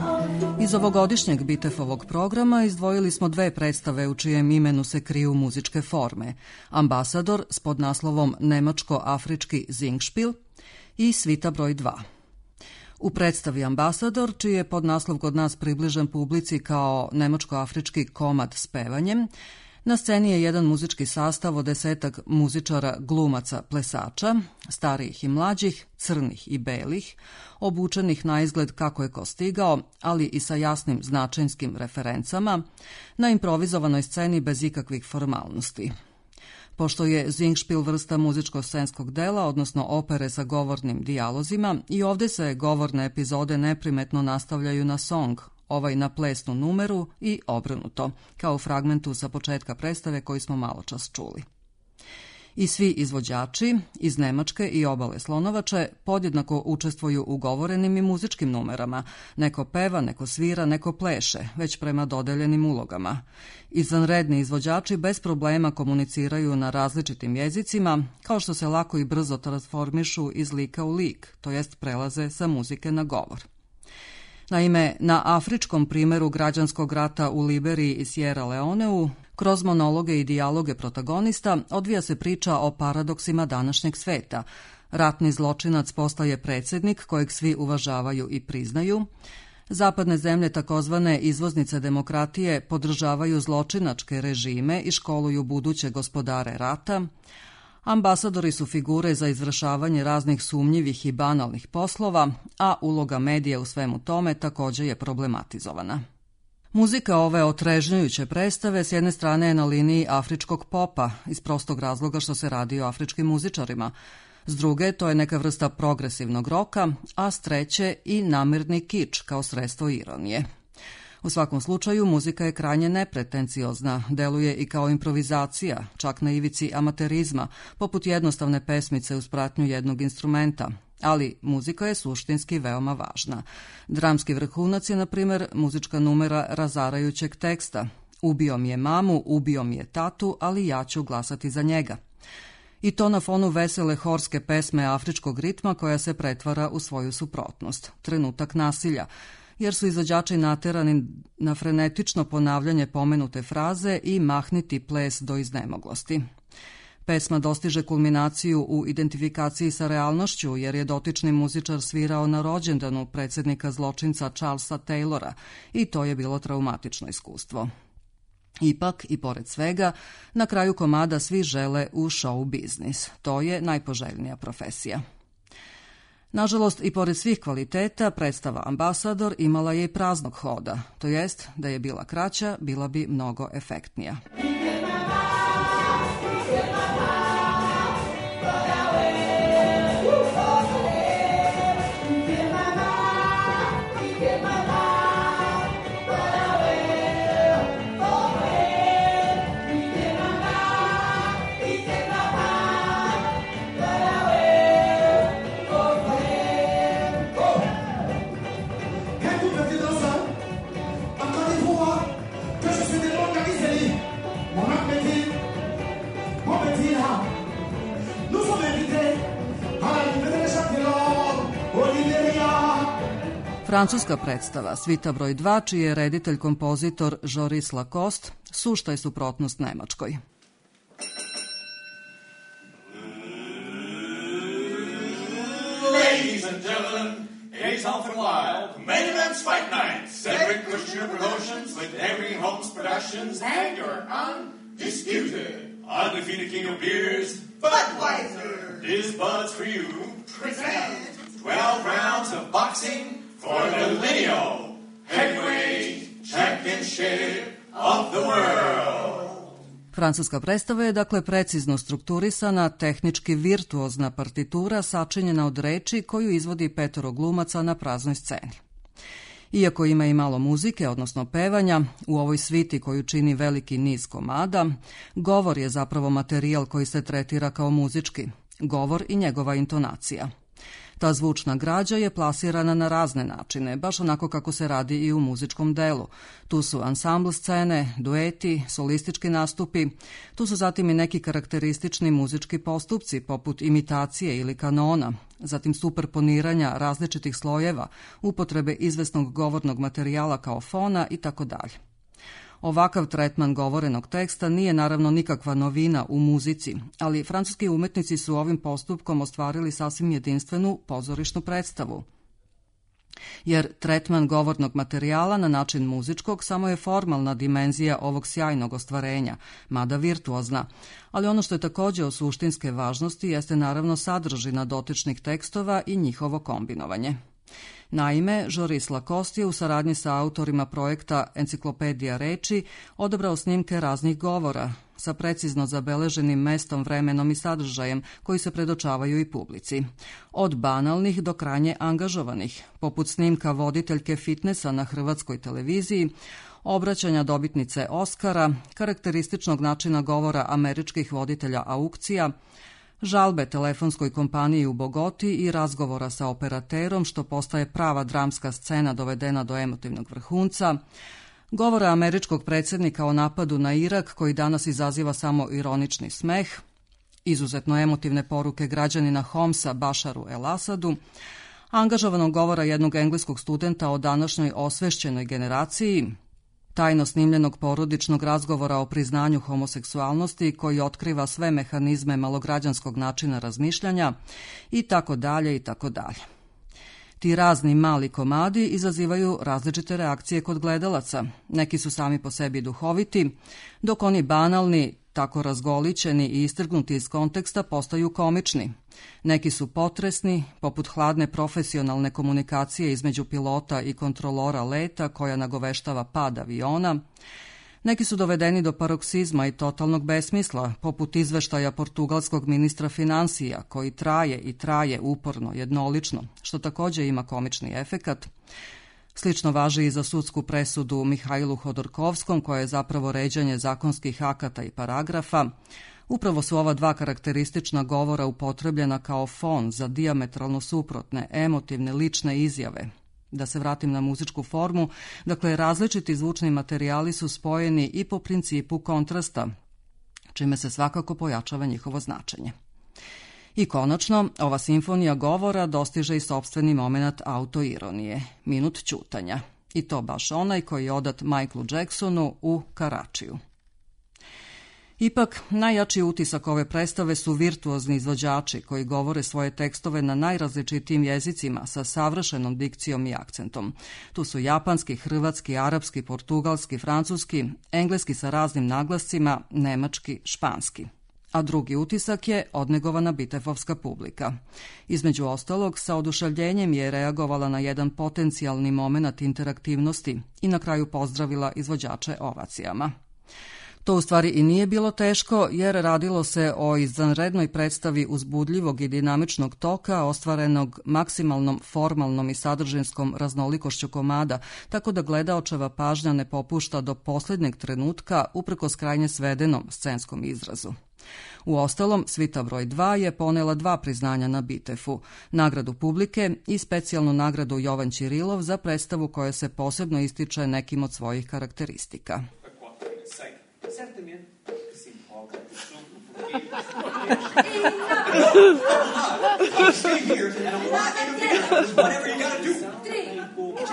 Iz ovogodišnjeg Bitefovog programa izdvojili smo dve predstave u čijem imenu se kriju muzičke forme. Ambasador s podnaslovom Nemačko-afrički Singspiel i Svita broj dva. U predstavi Ambasador, čiji je podnaslov kod nas približen publici kao nemačko-afrički komad s pevanjem, na sceni je jedan muzički sastav od desetak muzičara, glumaca, plesača, starijih i mlađih, crnih i belih, obučenih na izgled kako je ko stigao, ali i sa jasnim značajskim referencama, na improvizovanoj sceni bez ikakvih formalnosti. Pošto je Singspiel vrsta muzičko-scenskog dela, odnosno opere sa govornim dijalozima, i ovde se govorne epizode neprimetno nastavljaju na song, ovaj na plesnu numeru i obrnuto, kao u fragmentu sa početka predstave koji smo malo čas čuli. I svi izvođači iz Nemačke i obale Slonovače podjednako učestvuju u govorenim i muzičkim numerama. Neko peva, neko svira, neko pleše, već prema dodeljenim ulogama. Izvanredni izvođači bez problema komuniciraju na različitim jezicima, kao što se lako i brzo transformišu iz lika u lik, to jest prelaze sa muzike na govor. Naime, na afričkom primeru građanskog rata u Liberiji i Sierra Leoneu, kroz monologe i dijaloge protagonista, odvija se priča o paradoksima današnjeg sveta. Ratni zločinac postaje predsjednik kojeg svi uvažavaju i priznaju. Zapadne zemlje, takozvane izvoznice demokratije, podržavaju zločinačke režime i školuju buduće gospodare rata. Ambasadori su figure za izvršavanje raznih sumnjivih i banalnih poslova, a uloga medija u svemu tome također je problematizovana. Muzika ove otrežnjujuće predstave s jedne strane je na liniji afričkog popa, iz prostog razloga što se radi o afričkim muzičarima. S druge, to je neka vrsta progresivnog roka, a s treće i namirni kič kao sredstvo ironije. U svakom slučaju, muzika je krajnje nepretenciozna, deluje i kao improvizacija, čak na ivici amaterizma, poput jednostavne pesmice uz pratnju jednog instrumenta. Ali muzika je suštinski veoma važna. Dramski vrhunac je, na primjer, muzička numera razarajućeg teksta. Ubio mi je mamu, ubio mi je tatu, ali ja ću glasati za njega. I to na fonu vesele horske pesme afričkog ritma koja se pretvara u svoju suprotnost. Trenutak nasilja, jer su izvođači naterani na frenetično ponavljanje pomenute fraze i mahniti ples do iznemoglosti. Pesma dostiže kulminaciju u identifikaciji sa realnošću, jer je dotični muzičar svirao na rođendanu predsjednika zločinca Charlesa Taylora i to je bilo traumatično iskustvo. Ipak, i pored svega, na kraju komada svi žele u show biznis. To je najpoželjnija profesija. Nažalost, i pored svih kvaliteta, predstava Ambasador imala je i praznog hoda, to jest da je bila kraća, bila bi mnogo efektnija. Francuska predstava Svita broj dva, čiji je reditelj kompozitor Joris Lacoste, sušta je suprotnost Nemačkoj. Ladies and gentlemen, it is often wild. Maintenance fight night. Celebrate Christian promotions with every home's productions and your undisputed, undefeated king of beers, Budweiser. This Bud's for you. Present twelve rounds of boxing for the lineal heavyweight championship of the world. Francuska predstava je dakle precizno strukturisana, tehnički virtuozna partitura sačinjena od reči koju izvodi petoro glumaca na praznoj sceni. Iako ima i malo muzike, odnosno pevanja, u ovoj sviti koju čini veliki niz komada, govor je zapravo materijal koji se tretira kao muzički, govor i njegova intonacija. Ta zvučna građa je plasirana na razne načine, baš onako kako se radi i u muzičkom delu. Tu su ansambl scene, dueti, solistički nastupi, tu su zatim i neki karakteristični muzički postupci poput imitacije ili kanona, zatim superponiranja različitih slojeva, upotrebe izvesnog govornog materijala kao fona i tako dalje. Ovakav tretman govorenog teksta nije naravno nikakva novina u muzici, ali francuski umetnici su ovim postupkom ostvarili sasvim jedinstvenu pozorišnu predstavu. Jer tretman govornog materijala na način muzičkog samo je formalna dimenzija ovog sjajnog ostvarenja, mada virtuozna, ali ono što je također od suštinske važnosti jeste naravno sadržina dotičnih tekstova i njihovo kombinovanje. Naime, Joris Lacoste je u saradnji sa autorima projekta Enciklopedija reči odabrao snimke raznih govora sa precizno zabeleženim mestom, vremenom i sadržajem koji se predočavaju i publici. Od banalnih do krajnje angažovanih, poput snimka voditeljke fitnesa na hrvatskoj televiziji, obraćanja dobitnice Oskara, karakterističnog načina govora američkih voditelja aukcija, žalbe telefonskoj kompaniji u Bogoti i razgovora sa operaterom, što postaje prava dramska scena dovedena do emotivnog vrhunca, govora američkog predsjednika o napadu na Irak koji danas izaziva samo ironični smeh, izuzetno emotivne poruke građanina Homsa Bašaru el-Asadu, angažovanog govora jednog engleskog studenta o današnjoj osvešćenoj generaciji, tajno snimljenog porodičnog razgovora o priznanju homoseksualnosti koji otkriva sve mehanizme malograđanskog načina razmišljanja i tako dalje i tako dalje. Ti razni mali komadi izazivaju različite reakcije kod gledalaca. Neki su sami po sebi duhoviti, dok oni banalni, tako razgolićeni i istrgnuti iz konteksta postaju komični. Neki su potresni, poput hladne profesionalne komunikacije između pilota i kontrolora leta koja nagoveštava pad aviona. Neki su dovedeni do paroksizma i totalnog besmisla, poput izveštaja portugalskog ministra financija koji traje i traje uporno, jednolično, što također ima komični efekat. Slično važi i za sudsku presudu Mihajlu Hodorkovskom, koja je zapravo ređanje zakonskih akata i paragrafa. Upravo su ova dva karakteristična govora upotrebljena kao fon za dijametralno suprotne, emotivne, lične izjave. Da se vratim na muzičku formu, dakle različiti zvučni materijali su spojeni i po principu kontrasta, čime se svakako pojačava njihovo značenje. I konačno, ova simfonija govora dostiže i sopstveni moment autoironije, minut ćutanja. I to baš onaj koji je odat Michaelu Jacksonu u Karačiju. Ipak, najjači utisak ove predstave su virtuozni izvođači koji govore svoje tekstove na najrazličitijim jezicima sa savršenom dikcijom i akcentom. Tu su japanski, hrvatski, arapski, portugalski, francuski, engleski sa raznim naglascima, nemački, španski. A drugi utisak je odnegovana bitefovska publika. Između ostalog, sa oduševljenjem je reagovala na jedan potencijalni moment interaktivnosti i na kraju pozdravila izvođače ovacijama. To u stvari i nije bilo teško, jer radilo se o izvanrednoj predstavi uzbudljivog i dinamičnog toka, ostvarenog maksimalnom formalnom i sadržinskom raznolikošću komada, tako da gledaočeva pažnja ne popušta do posljednjeg trenutka uprkos krajnje svedenom scenskom izrazu. Uostalom, Svita broj dva je ponela dva priznanja na Bitefu, nagradu publike i specijalnu nagradu Jovan Ćirilov za predstavu koja se posebno ističe nekim od svojih karakteristika. Stay here and I want interviews. Whatever you gotta do.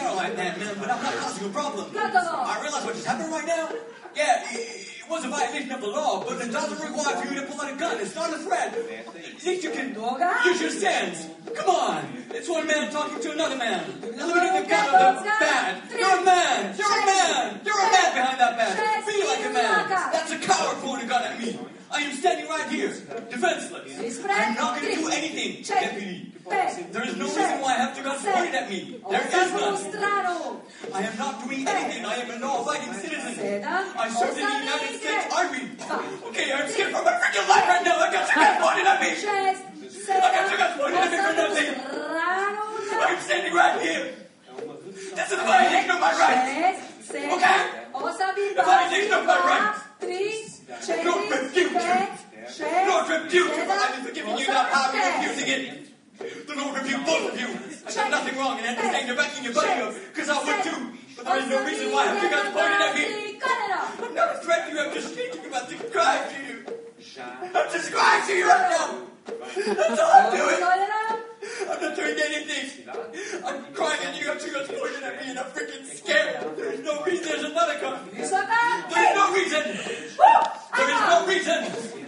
all right, man, man, but I'm not causing a problem. Gotovo. I realize what just happened right now. Yeah, it, it was a violation of the law, but it doesn't require for you to pull out a gun. It's not a threat. At least you can use your stance. Come on. It's one man talking to another man. Eliminate the gun of the bad. You're a man. You're a man. You're a man behind that badge. Be like a man. That's a coward pointing a gun at me. I am standing right here, defenseless. I'm not going to do anything, deputy. There is no reason why I have to guns pointed at me. There is none. I am not doing anything. I am a law-abiding citizen. I served in the United States Army. Okay, I'm scared for my freaking life right now. I got your guns pointed at me. I got your guns pointed at me for nothing. I'm standing right here. This is a violation of my rights. Okay? A violation of my rights. Don't refute it. Don't refute it. I'm forgiving you that power of refusing it. Don't refute both of you. I've done nothing wrong and understand you're backing your buddy up, because I would too. But there is no reason why I have you guys pointed at me. I'm not a threat to you. I'm just speaking about the crime to you. I'm describing to you right now. That's all I'm doing. I'm not doing anything. I'm crying and you have two guns pointed at me and I'm freaking scared. There's no reason. There's another gun. There's no reason. There is no reason.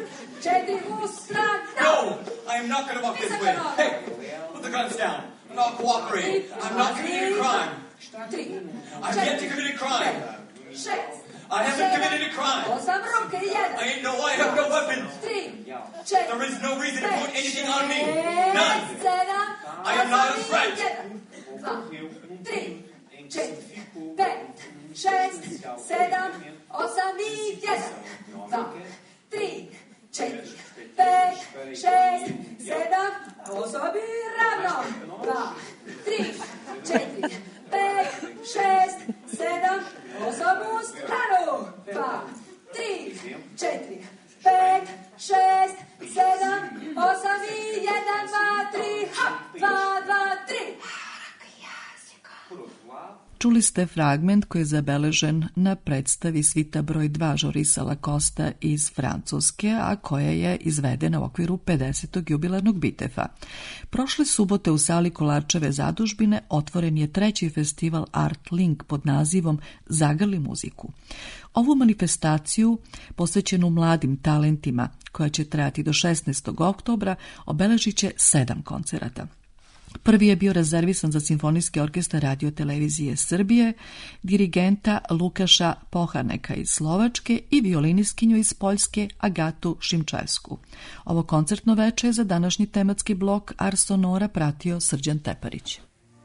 No, I am not going to walk this way. Hey, put the guns down. I'm not cooperating. I'm not committing a crime. I've yet to commit a crime. I haven't committed a crime. I ain't no, I have no weapons. There is no reason to point anything on me. None. I am not a threat. Čuli ste fragment koji je zabeležen na predstavi Svita broj dva Žorisa Lacosta iz Francuske, a koja je izvedena u okviru pedesetog jubilarnog Bitefa. Prošle subote u sali Kolarčeve zadužbine otvoren je treći festival Art Link pod nazivom Zagrli muziku. Ovu manifestaciju, posvećenu mladim talentima, koja će trajati do šesnaestog oktobra, obeležit će sedam koncerata. Prvi je bio rezervisan za Simfonijski orkestar Radio televizije Srbije, dirigenta Lukaša Pohaneka iz Slovačke i violinistkinju iz Poljske Agatu Šimčevsku. Ovo koncertno veče je za današnji tematski blok Ars Sonora pratio Srđan Teparić.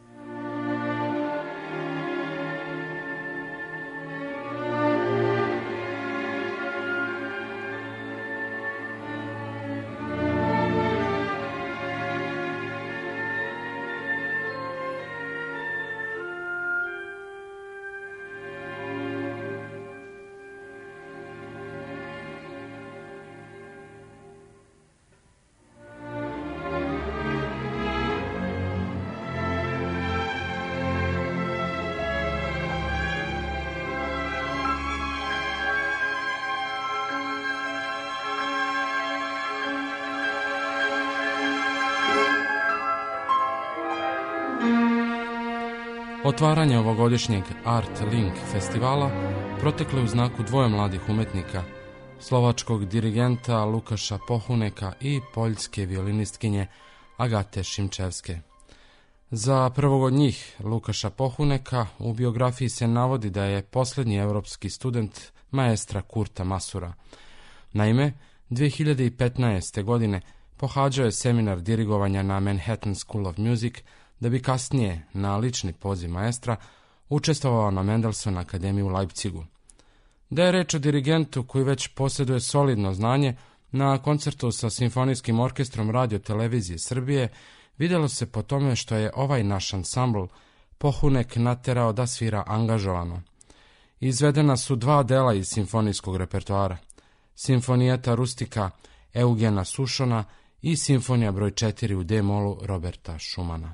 Otvaranje ovogodišnjeg Art Link festivala proteklo je u znaku dvoje mladih umetnika, slovačkog dirigenta Lukaša Pohuneka i poljske violinistkinje Agate Šimčevske. Za prvog od njih, Lukaša Pohuneka, u biografiji se navodi da je posljednji evropski student maestra Kurta Masura. Naime, dve hiljade petnaeste. godine pohađao je seminar dirigovanja na Manhattan School of Music, da bi kasnije, na lični poziv maestra, učestvovao na Mendelssohn akademiji u Leipzigu. Da je reč o dirigentu koji već posjeduje solidno znanje, na koncertu sa Simfonijskim orkestrom Radio televizije Srbije vidjelo se po tome što je ovaj naš ansambl Pohunek naterao da svira angažovano. Izvedena su dva dela iz simfonijskog repertoara, Simfonijeta Rustika Eugena Sušona i Simfonija broj četiri u D-molu Roberta Šumana.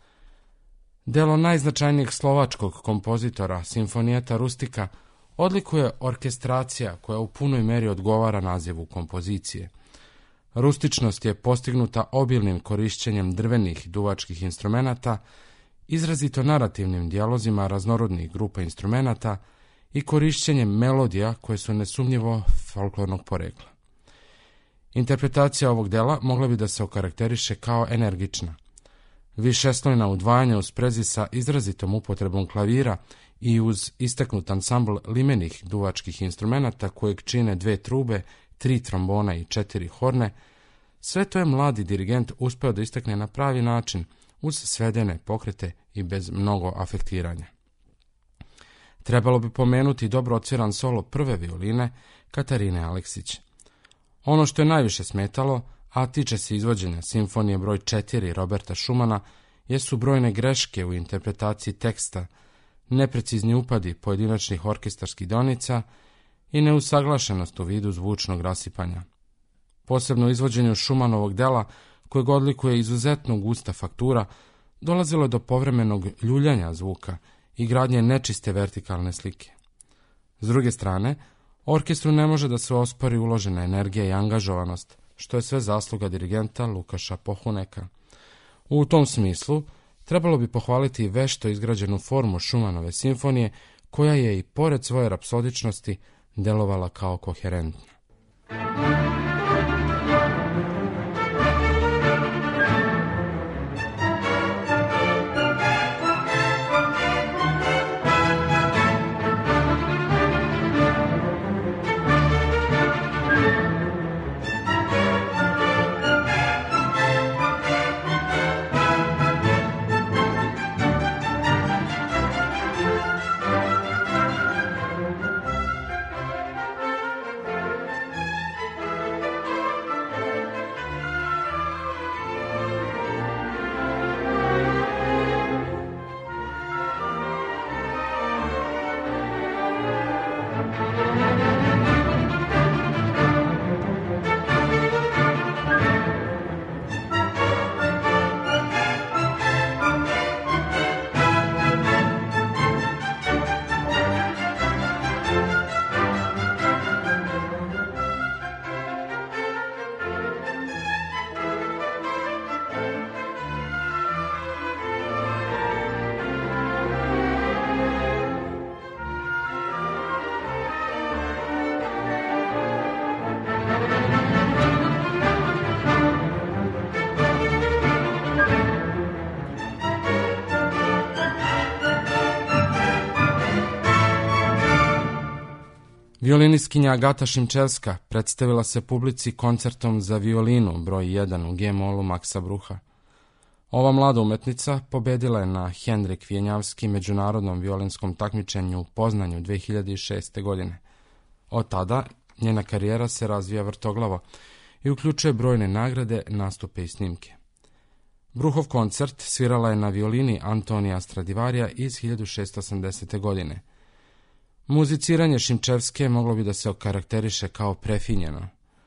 Delo najznačajnijeg slovačkog kompozitora, Simfonijeta Rustika, odlikuje orkestracija koja u punoj meri odgovara nazivu kompozicije. Rustičnost je postignuta obilnim korišćenjem drvenih duvačkih instrumenata izrazito narativnim dijalozima raznorodnih grupa instrumenata i korišćenjem melodija koje su nesumnjivo folklornog porekla. Interpretacija ovog dela mogla bi da se okarakteriše kao energična. Višeslojna udvajanja u sprezi sa izrazitom upotrebom klavira i uz istaknut ansambl limenih duvačkih instrumenata kojeg čine dve trube, tri trombona i četiri horne, sve to je mladi dirigent uspeo da istakne na pravi način, uz svedene pokrete i bez mnogo afektiranja. Trebalo bi pomenuti dobro odsviran solo prve violine Katarine Aleksić. Ono što je najviše smetalo, a tiče se izvođenja simfonije broj četiri Roberta Schumana, jesu brojne greške u interpretaciji teksta, neprecizni upadi pojedinačnih orkestarskih donica i neusaglašenost u vidu zvučnog rasipanja. Posebno u izvođenju Schumannovog dela, kojeg odlikuje izuzetno gusta faktura, dolazilo je do povremenog ljuljanja zvuka i gradnje nečiste vertikalne slike. S druge strane, orkestru ne može da se ospori uložena energija i angažovanost, što je sve zasluga dirigenta Lukaša Pohuneka. U tom smislu, trebalo bi pohvaliti vešto izgrađenu formu Schumannove simfonije, koja je i pored svoje rapsodičnosti delovala kao koherentna. Violinistkinja Agata Šimčevska predstavila se publici koncertom za violinu broj jedan u G-molu Maksa Bruha. Ova mlada umetnica pobedila je na Henrik Vijenjavski međunarodnom violinskom takmičenju u Poznanju dve hiljade šeste. godine. Od tada njena karijera se razvija vrtoglavo i uključuje brojne nagrade, nastupe i snimke. Bruhov koncert svirala je na violini Antonija Stradivarija iz hiljadu šeststo osamdesete. godine. Muziciranje Šimčevske moglo bi da se okarakteriše kao prefinjeno.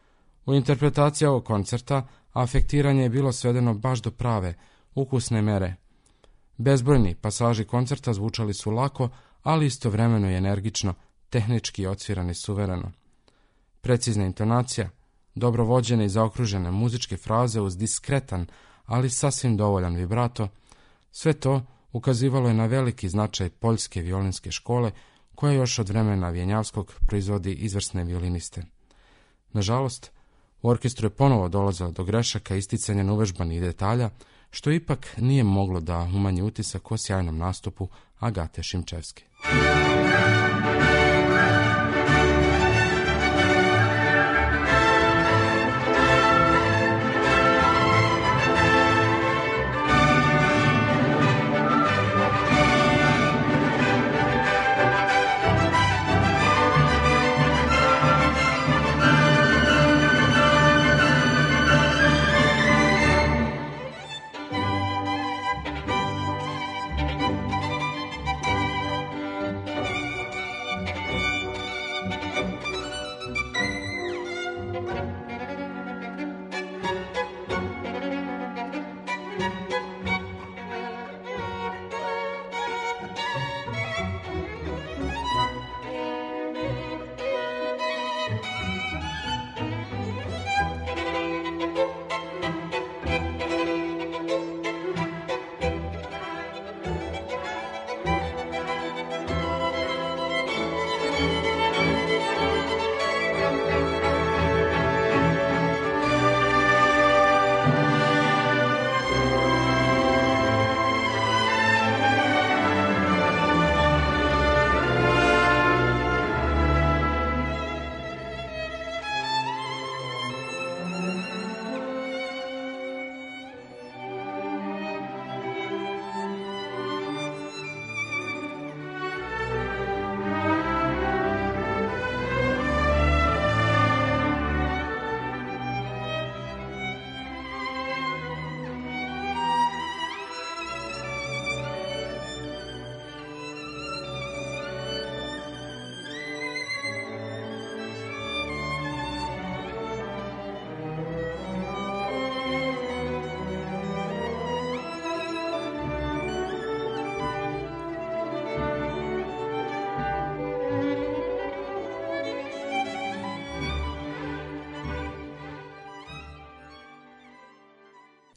U interpretaciji ovog koncerta afektiranje je bilo svedeno baš do prave, ukusne mere. Bezbrojni pasaži koncerta zvučali su lako, ali istovremeno i energično, tehnički odsvirani suvereno. Precizna intonacija, dobro vođene i zaokružene muzičke fraze uz diskretan, ali sasvim dovoljan vibrato, sve to ukazivalo je na veliki značaj poljske violinske škole, koja još od vremena Vijenjavskog proizvodi izvrsne violiniste. Nažalost, u orkestru je ponovo dolazilo do grešaka i isticanja neuvežbanih detalja, što ipak nije moglo da umanji utisak o sjajnom nastupu Agate Šimčevske.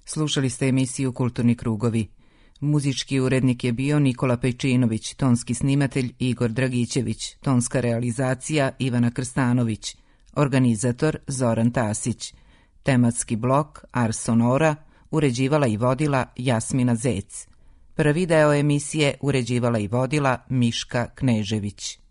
Slušali ste emisiju Kulturni krugovi. Muzički urednik je bio Nikola Pejčinović, tonski snimatelj Igor Dragićević, tonska realizacija Ivana Krstanović, organizator Zoran Tasić, tematski blok Ars Sonora uređivala i vodila Jasmina Zec. Prvi deo emisije uređivala i vodila Miška Knežević.